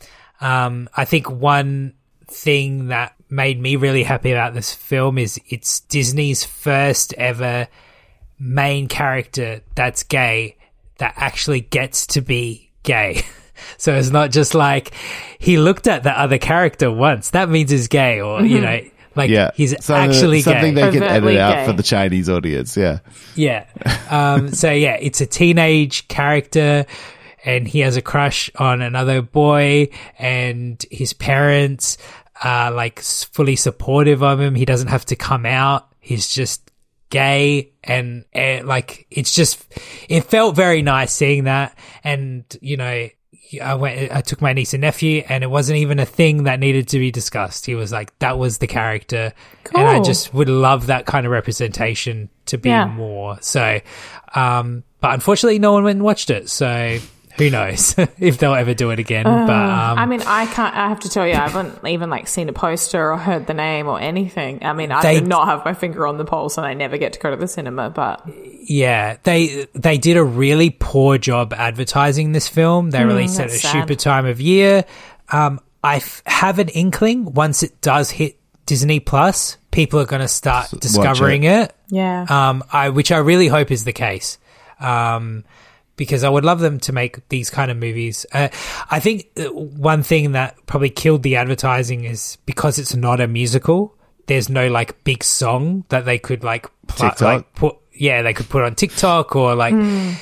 I think one thing that made me really happy about this film is it's Disney's first ever main character that's gay that actually gets to be gay. So it's not just like he looked at the other character once. That means he's gay, or, you know, like he's actually something gay. they can edit out gay for the Chinese audience. Yeah. Yeah. So yeah, it's a teenage character and he has a crush on another boy, and his parents are like fully supportive of him. He doesn't have to come out. He's just gay, and like it felt very nice seeing that. And you know, I took my niece and nephew, and it wasn't even a thing that needed to be discussed. He was like, that was the character. Cool. And I just would love that kind of representation to be more. So, but unfortunately no one went and watched it. So who knows if they'll ever do it again. But I mean, I have to tell you, I haven't even like seen a poster or heard the name or anything. I mean, I do not have my finger on the pulse, and I never get to go to the cinema, but yeah, they did a really poor job advertising this film. They released it at a super time of year. I have an inkling once it does hit Disney Plus, people are going to start discovering it. Yeah. Which I really hope is the case. Because I would love them to make these kind of movies. I think one thing that probably killed the advertising is because it's not a musical, there's no like big song that they could like they could put on TikTok or like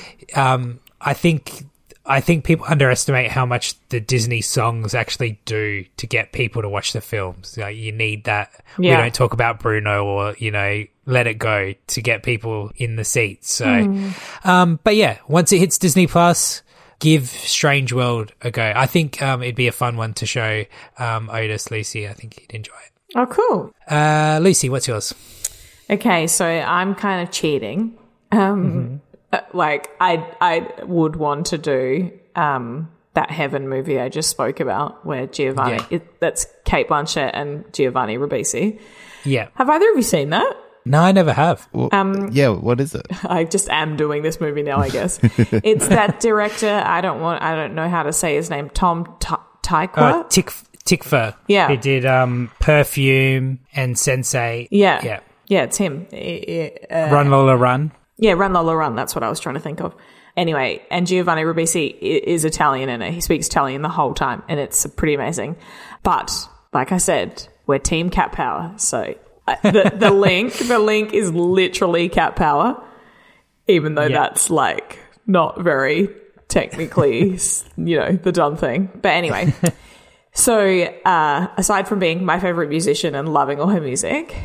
I think people underestimate how much the Disney songs actually do to get people to watch the films. Like, you need that. We don't talk about Bruno or, Let It Go to get people in the seats. So, but yeah, once it hits Disney Plus, give Strange World a go. I think it'd be a fun one to show Otis, Lucy. I think he'd enjoy it. Oh, cool. Lucy, what's yours? Okay, so I'm kind of cheating. Like, I would want to do that Heaven movie I just spoke about, where that's Cate Blanchett and Giovanni Ribisi. Yeah. Have either of you seen that? No, I never have. Well, what is it? I just am doing this movie now, I guess. It's that director, I don't know how to say his name, Tom Tykwer? Tykwer. Yeah. He did Perfume and Sense8. Yeah, it's him. Run Lola Run. Yeah, Run Lola Run, that's what I was trying to think of. Anyway, and Giovanni Ribisi is Italian in it. He speaks Italian the whole time, and it's pretty amazing. But, like I said, we're Team Cat Power, so the link is literally cat power, even though that's like not very technically, the done thing. But anyway, so aside from being my favorite musician and loving all her music,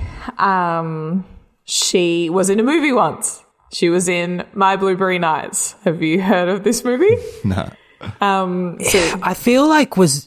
she was in a movie once. She was in My Blueberry Nights. Have you heard of this movie? No. I feel like was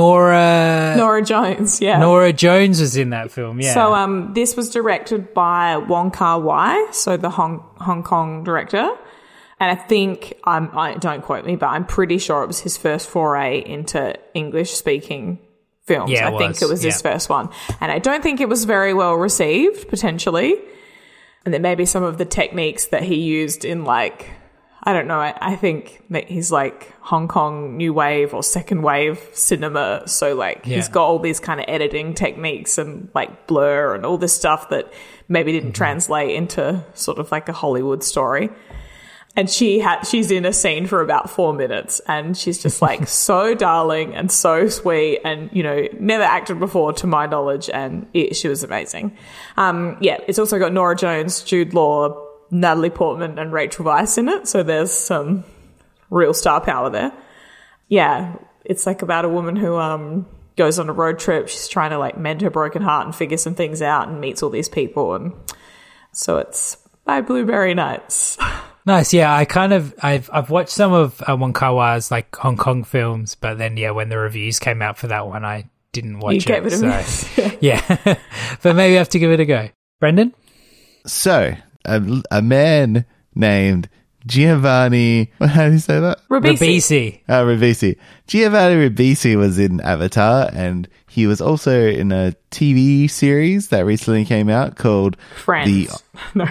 Nora Jones, yeah. Nora Jones was in that film, yeah. So this was directed by Wong Kar-wai, so the Hong Kong director. And I think, don't quote me, but I'm pretty sure it was his first foray into English-speaking films. Yeah, I think it was his first one. And I don't think it was very well received, potentially. And then maybe some of the techniques that he used in, like, I don't know, I think that he's like Hong Kong new wave or second wave cinema. So like he's got all these kind of editing techniques and like blur and all this stuff that maybe didn't translate into sort of like a Hollywood story. And she's in a scene for about 4 minutes, and she's just like so darling and so sweet, and never acted before to my knowledge, and she was amazing. It's also got Nora Jones, Jude Law, Natalie Portman and Rachel Weisz in it, so there's some real star power there. Yeah, it's like about a woman who goes on a road trip. She's trying to like mend her broken heart and figure some things out, and meets all these people, and so it's My Blueberry Nights. Nice, yeah. I've watched some of Wong Kar-wai's like Hong Kong films, but then when the reviews came out for that one, I didn't watch it. You gave it a miss. Yeah, but maybe I have to give it a go. Brendan? So, a man named Giovanni, how do you say that? Ribisi. Ribisi. Giovanni Ribisi was in Avatar, and he was also in a TV series that recently came out called Friends. No.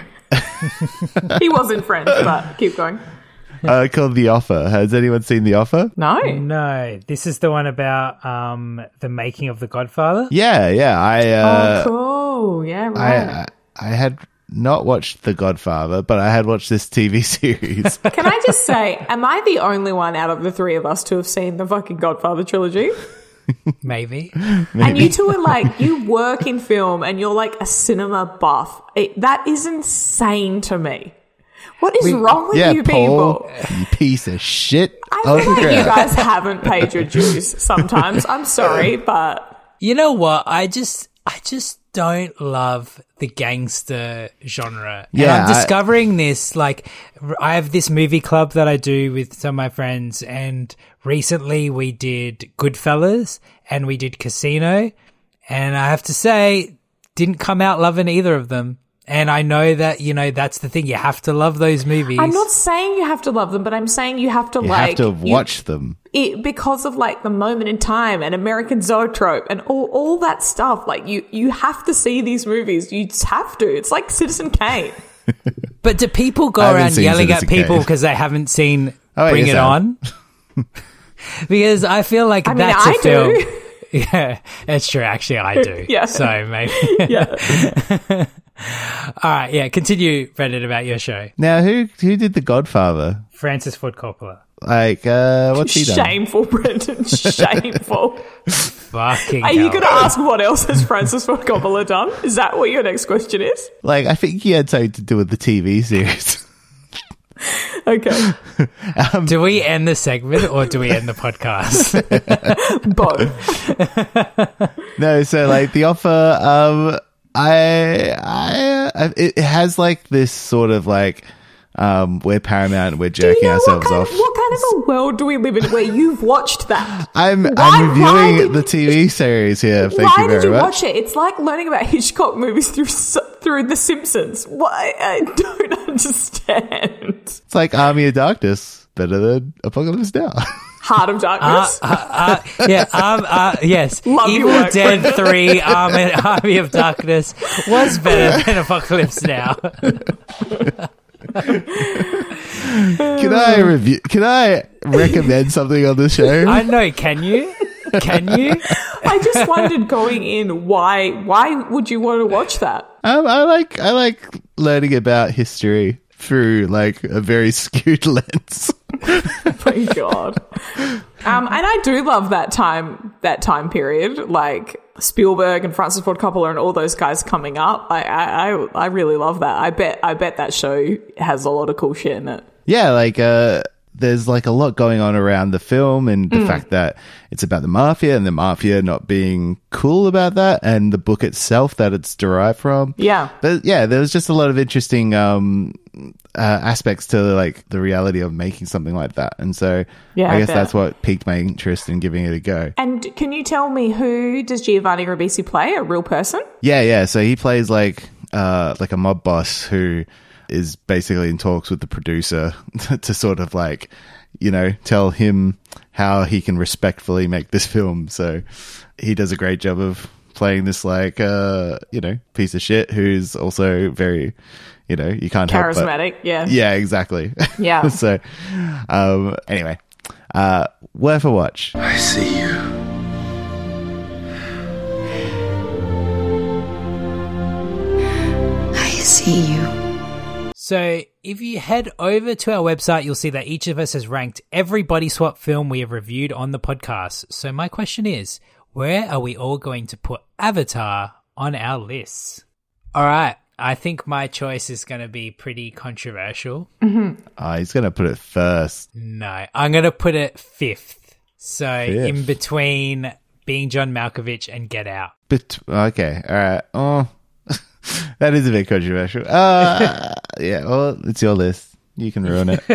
He was in Friends, but keep going. Called The Offer. Has anyone seen The Offer? No. This is the one about the making of The Godfather? Yeah. Cool. Yeah, right. I had not watched The Godfather, but I had watched this TV series. Can I just say, am I the only one out of the three of us to have seen the fucking Godfather trilogy? Maybe. And you two are like, you work in film and you're like a cinema buff. That is insane to me. What is wrong with you Paul, people? You piece of shit. I feel like you guys haven't paid your dues sometimes. I'm sorry, but... You know what? I just don't love the gangster genre. Yeah, and I'm discovering this. Like, I have this movie club that I do with some of my friends, and recently we did Goodfellas and we did Casino, and I have to say, didn't come out loving either of them. And I know that, you know, that's the thing. You have to love those movies. I'm not saying you have to love them, but I'm saying you have to You have to watch them. Because of like the moment in time and American Zoetrope and all that stuff. Like you have to see these movies. You just have to. It's like Citizen Kane. But do people go around yelling at people because they haven't seen Bring It On? Because I feel like that's a film. Do. Yeah, it's true. Actually, I do. Yeah. So maybe. Yeah. All right. Yeah. Continue, Brendan, about your show. Now, who did The Godfather? Francis Ford Coppola. Like, what's he done? Shameful, Brendan. Shameful. Fucking Are hell. you going to ask what else has Francis Ford Coppola done? Is that what your next question is? Like, I think he had something to do with the TV series. Okay. Do we end the segment or do we end the podcast? Both. No, so like The Offer, it has like this sort of like, we're Paramount, we're jerking ourselves off. What kind of a world do we live in where you've watched that? I'm reviewing the TV series here. Thank you very much. Why did you watch it? It's like learning about Hitchcock movies through The Simpsons. Why? I don't understand. It's like Army of Darkness, better than Apocalypse Now. Heart of Darkness. Yes. Love your Evil work, Dead Brendan. 3 Army of Darkness was better than Apocalypse Now. Can I recommend something on the show? I know. Can you? I just wondered going in, why would you want to watch that? I like learning about history through like a very skewed lens. My God. And I do love that time period, like Spielberg and Francis Ford Coppola and all those guys coming up. I really love that. I bet that show has a lot of cool shit in it. Yeah, like there's like a lot going on around the film, and the fact that it's about the mafia and the mafia not being cool about that, and the book itself that it's derived from. Yeah. But yeah, there was just a lot of interesting aspects to like the reality of making something like that, and so I guess that's what piqued my interest in giving it a go. And can you tell me, who does Giovanni Ribisi play? A real person? Yeah. So he plays like a mob boss who is basically in talks with the producer to sort of like, you know, tell him how he can respectfully make this film. So he does a great job of playing this like, you know, piece of shit who's also very, you know, you can't help but... Charismatic, yeah. Yeah, exactly. Yeah. So, anyway, worth a watch. I see you. I see you. So if you head over to our website, you'll see that each of us has ranked every body swap film we have reviewed on the podcast. So my question is, where are we all going to put Avatar on our lists? All right. I think my choice is going to be pretty controversial. He's going to put it first. No, I'm going to put it fifth. So Fifth. in between Being John Malkovich and Get Out. But okay, all right. Oh, that is a bit controversial. Yeah, well, it's your list. You can ruin it.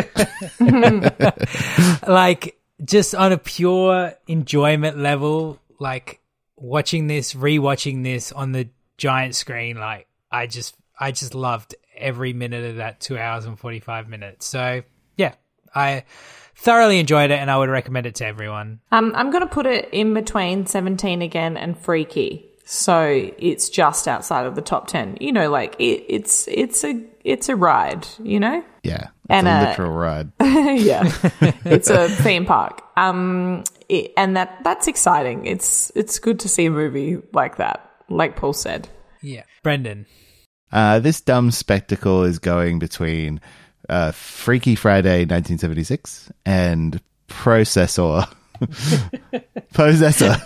Like, just on a pure enjoyment level, like watching this, rewatching this on the giant screen, like I just loved every minute of that 2 hours and 45 minutes. So yeah, I thoroughly enjoyed it and I would recommend it to everyone. I'm going to put it in between 17 again and Freaky. So it's just outside of the top 10. You know, like it's a ride, you know? Yeah, it's And a literal ride. Yeah. It's a theme park. And that's exciting. It's good to see a movie like that, like Paul said. Yeah. Brendan. This dumb spectacle is going between Freaky Friday 1976 and Processor. Processor.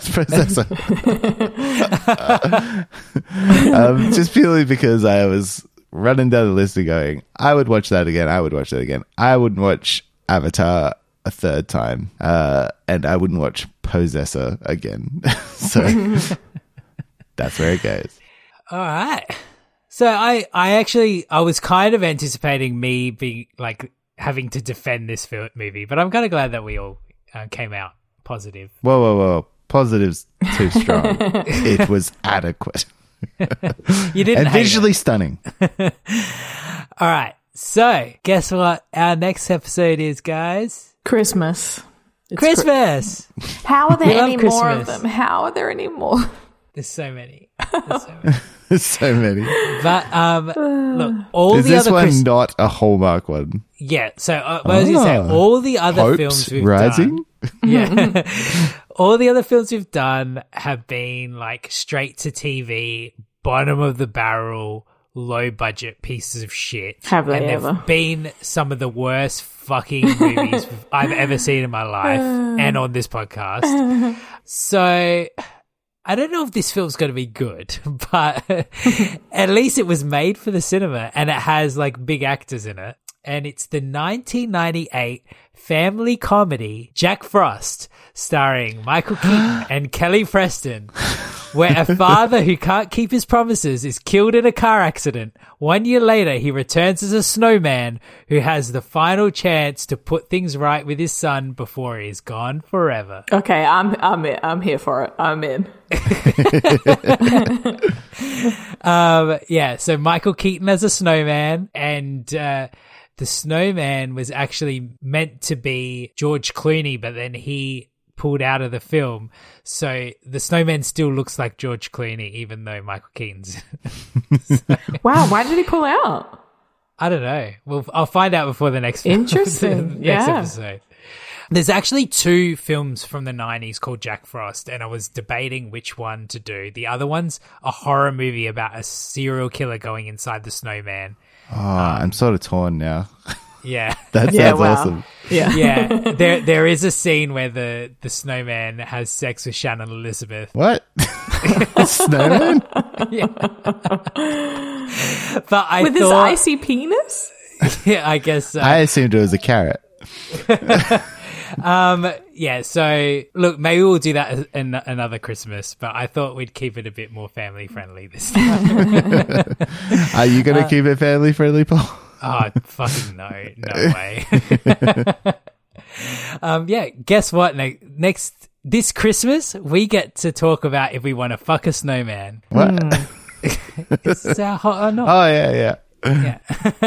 Just purely because I was running down the list and going, I would watch that again. I wouldn't watch Avatar a third time. And I wouldn't watch Possessor again. So that's where it goes. All right. So I was kind of anticipating me being like having to defend this movie, but I'm kind of glad that we all came out positive. Whoa. Positive's too strong. It was adequate. You didn't and hate visually it. stunning. All right. So guess what our next episode is, guys? Christmas. It's Christmas. How are We there love any more of Christmas. them? How are there any more? There's so many. There's so many. But look, all Is the this other one not a Hallmark one? yeah. So what I was going to say, all the other Hopes films we've Rising? done, yeah, all the other films we've done have been like straight to TV, bottom of the barrel, low budget pieces of shit. Have they and ever? they've been some of the worst fucking movies I've ever seen in my life, and on this podcast. So I don't know if this film's going to be good, but at least it was made for the cinema and it has like big actors in it. And it's the 1998 family comedy Jack Frost, starring Michael Keaton and Kelly Preston, where a father who can't keep his promises is killed in a car accident. 1 year later, he returns as a snowman who has the final chance to put things right with his son before he is gone forever. Okay, I'm here for it. I'm in. Yeah, so Michael Keaton as a snowman, and the snowman was actually meant to be George Clooney, but then he pulled out of the film. So the snowman still looks like George Clooney, even though Michael Keaton's. Wow, why did he pull out? I don't know. Well, I'll find out before the next Interesting. next Yeah. episode. There's actually 2 films from the 90s called Jack Frost, and I was debating which one to do. The other one's a horror movie about a serial killer going inside the snowman. Oh, I'm sort of torn now. Yeah. That Yeah, sounds wow. awesome. Yeah. Yeah. There is a scene where the snowman has sex with Shannon Elizabeth. What? Snowman? But I With his thought, icy penis? yeah, I guess so. I assumed it was a carrot. Yeah, so look, maybe we'll do that another Christmas, but I thought we'd keep it a bit more family friendly this time. Are you going to keep it family friendly, Paul? Oh, fucking no way. Yeah, guess what? Next this Christmas, we get to talk about if we want to fuck a snowman. What? Is that hot or not? Oh, yeah. Yeah.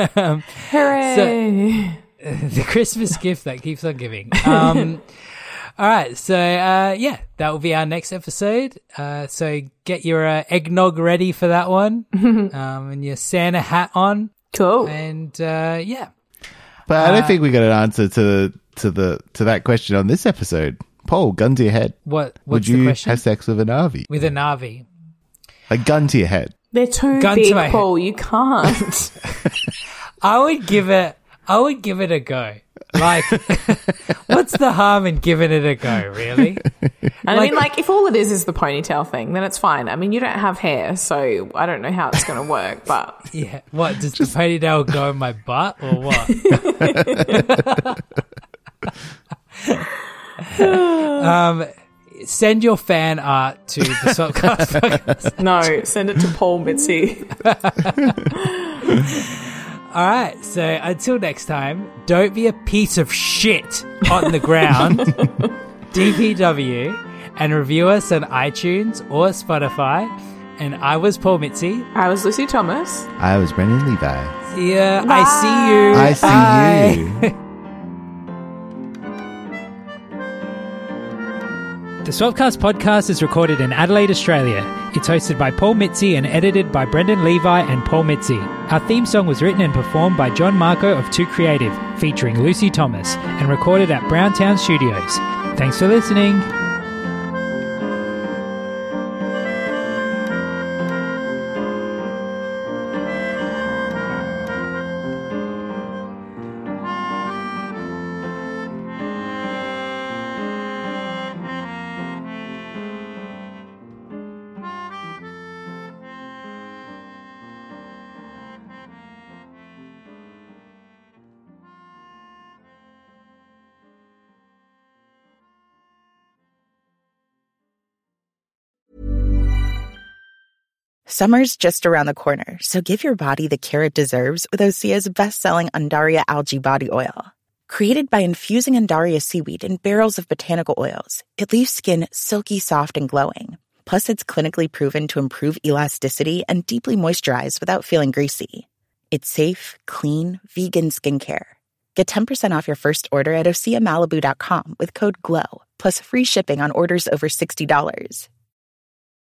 Hooray. The Christmas gift that keeps on giving. All right, so yeah, that will be our next episode. So get your eggnog ready for that one, and your Santa hat on. Cool. And yeah, But I don't think we got an answer to that question on this episode. Paul, gun to your head. what's Would the you question? have sex with a Navi? With a Navi. A gun to your head. They're too Gun to big, my head. Paul. You can't. I would give it a go. Like, what's the harm in giving it a go, really? And I mean, like, if all it is the ponytail thing, then it's fine. I mean, you don't have hair, so I don't know how it's going to work, but Yeah. What, does the ponytail go in my butt or what? Send your fan art to the Swapcast podcast. no, send it to Paul Mitzi. All right, so until next time, don't be a piece of shit on the ground. DPW, and review us on iTunes or Spotify. And I was Paul Mitzi. I was Lucy Thomas. I was Brendan Levi. See ya. I see you. I see Bye. you. The Swapcast podcast is recorded in Adelaide, Australia. It's hosted by Paul Mitzi and edited by Brendan Levi and Paul Mitzi. Our theme song was written and performed by John Marco of Too Creative, featuring Lucy Thomas, and recorded at Browntown Studios. Thanks for listening. Summer's just around the corner, so give your body the care it deserves with Osea's best-selling Undaria Algae Body Oil. Created by infusing Undaria seaweed in barrels of botanical oils, it leaves skin silky soft and glowing. Plus, it's clinically proven to improve elasticity and deeply moisturize without feeling greasy. It's safe, clean, vegan skincare. Get 10% off your first order at OseaMalibu.com with code GLOW, plus free shipping on orders over $60.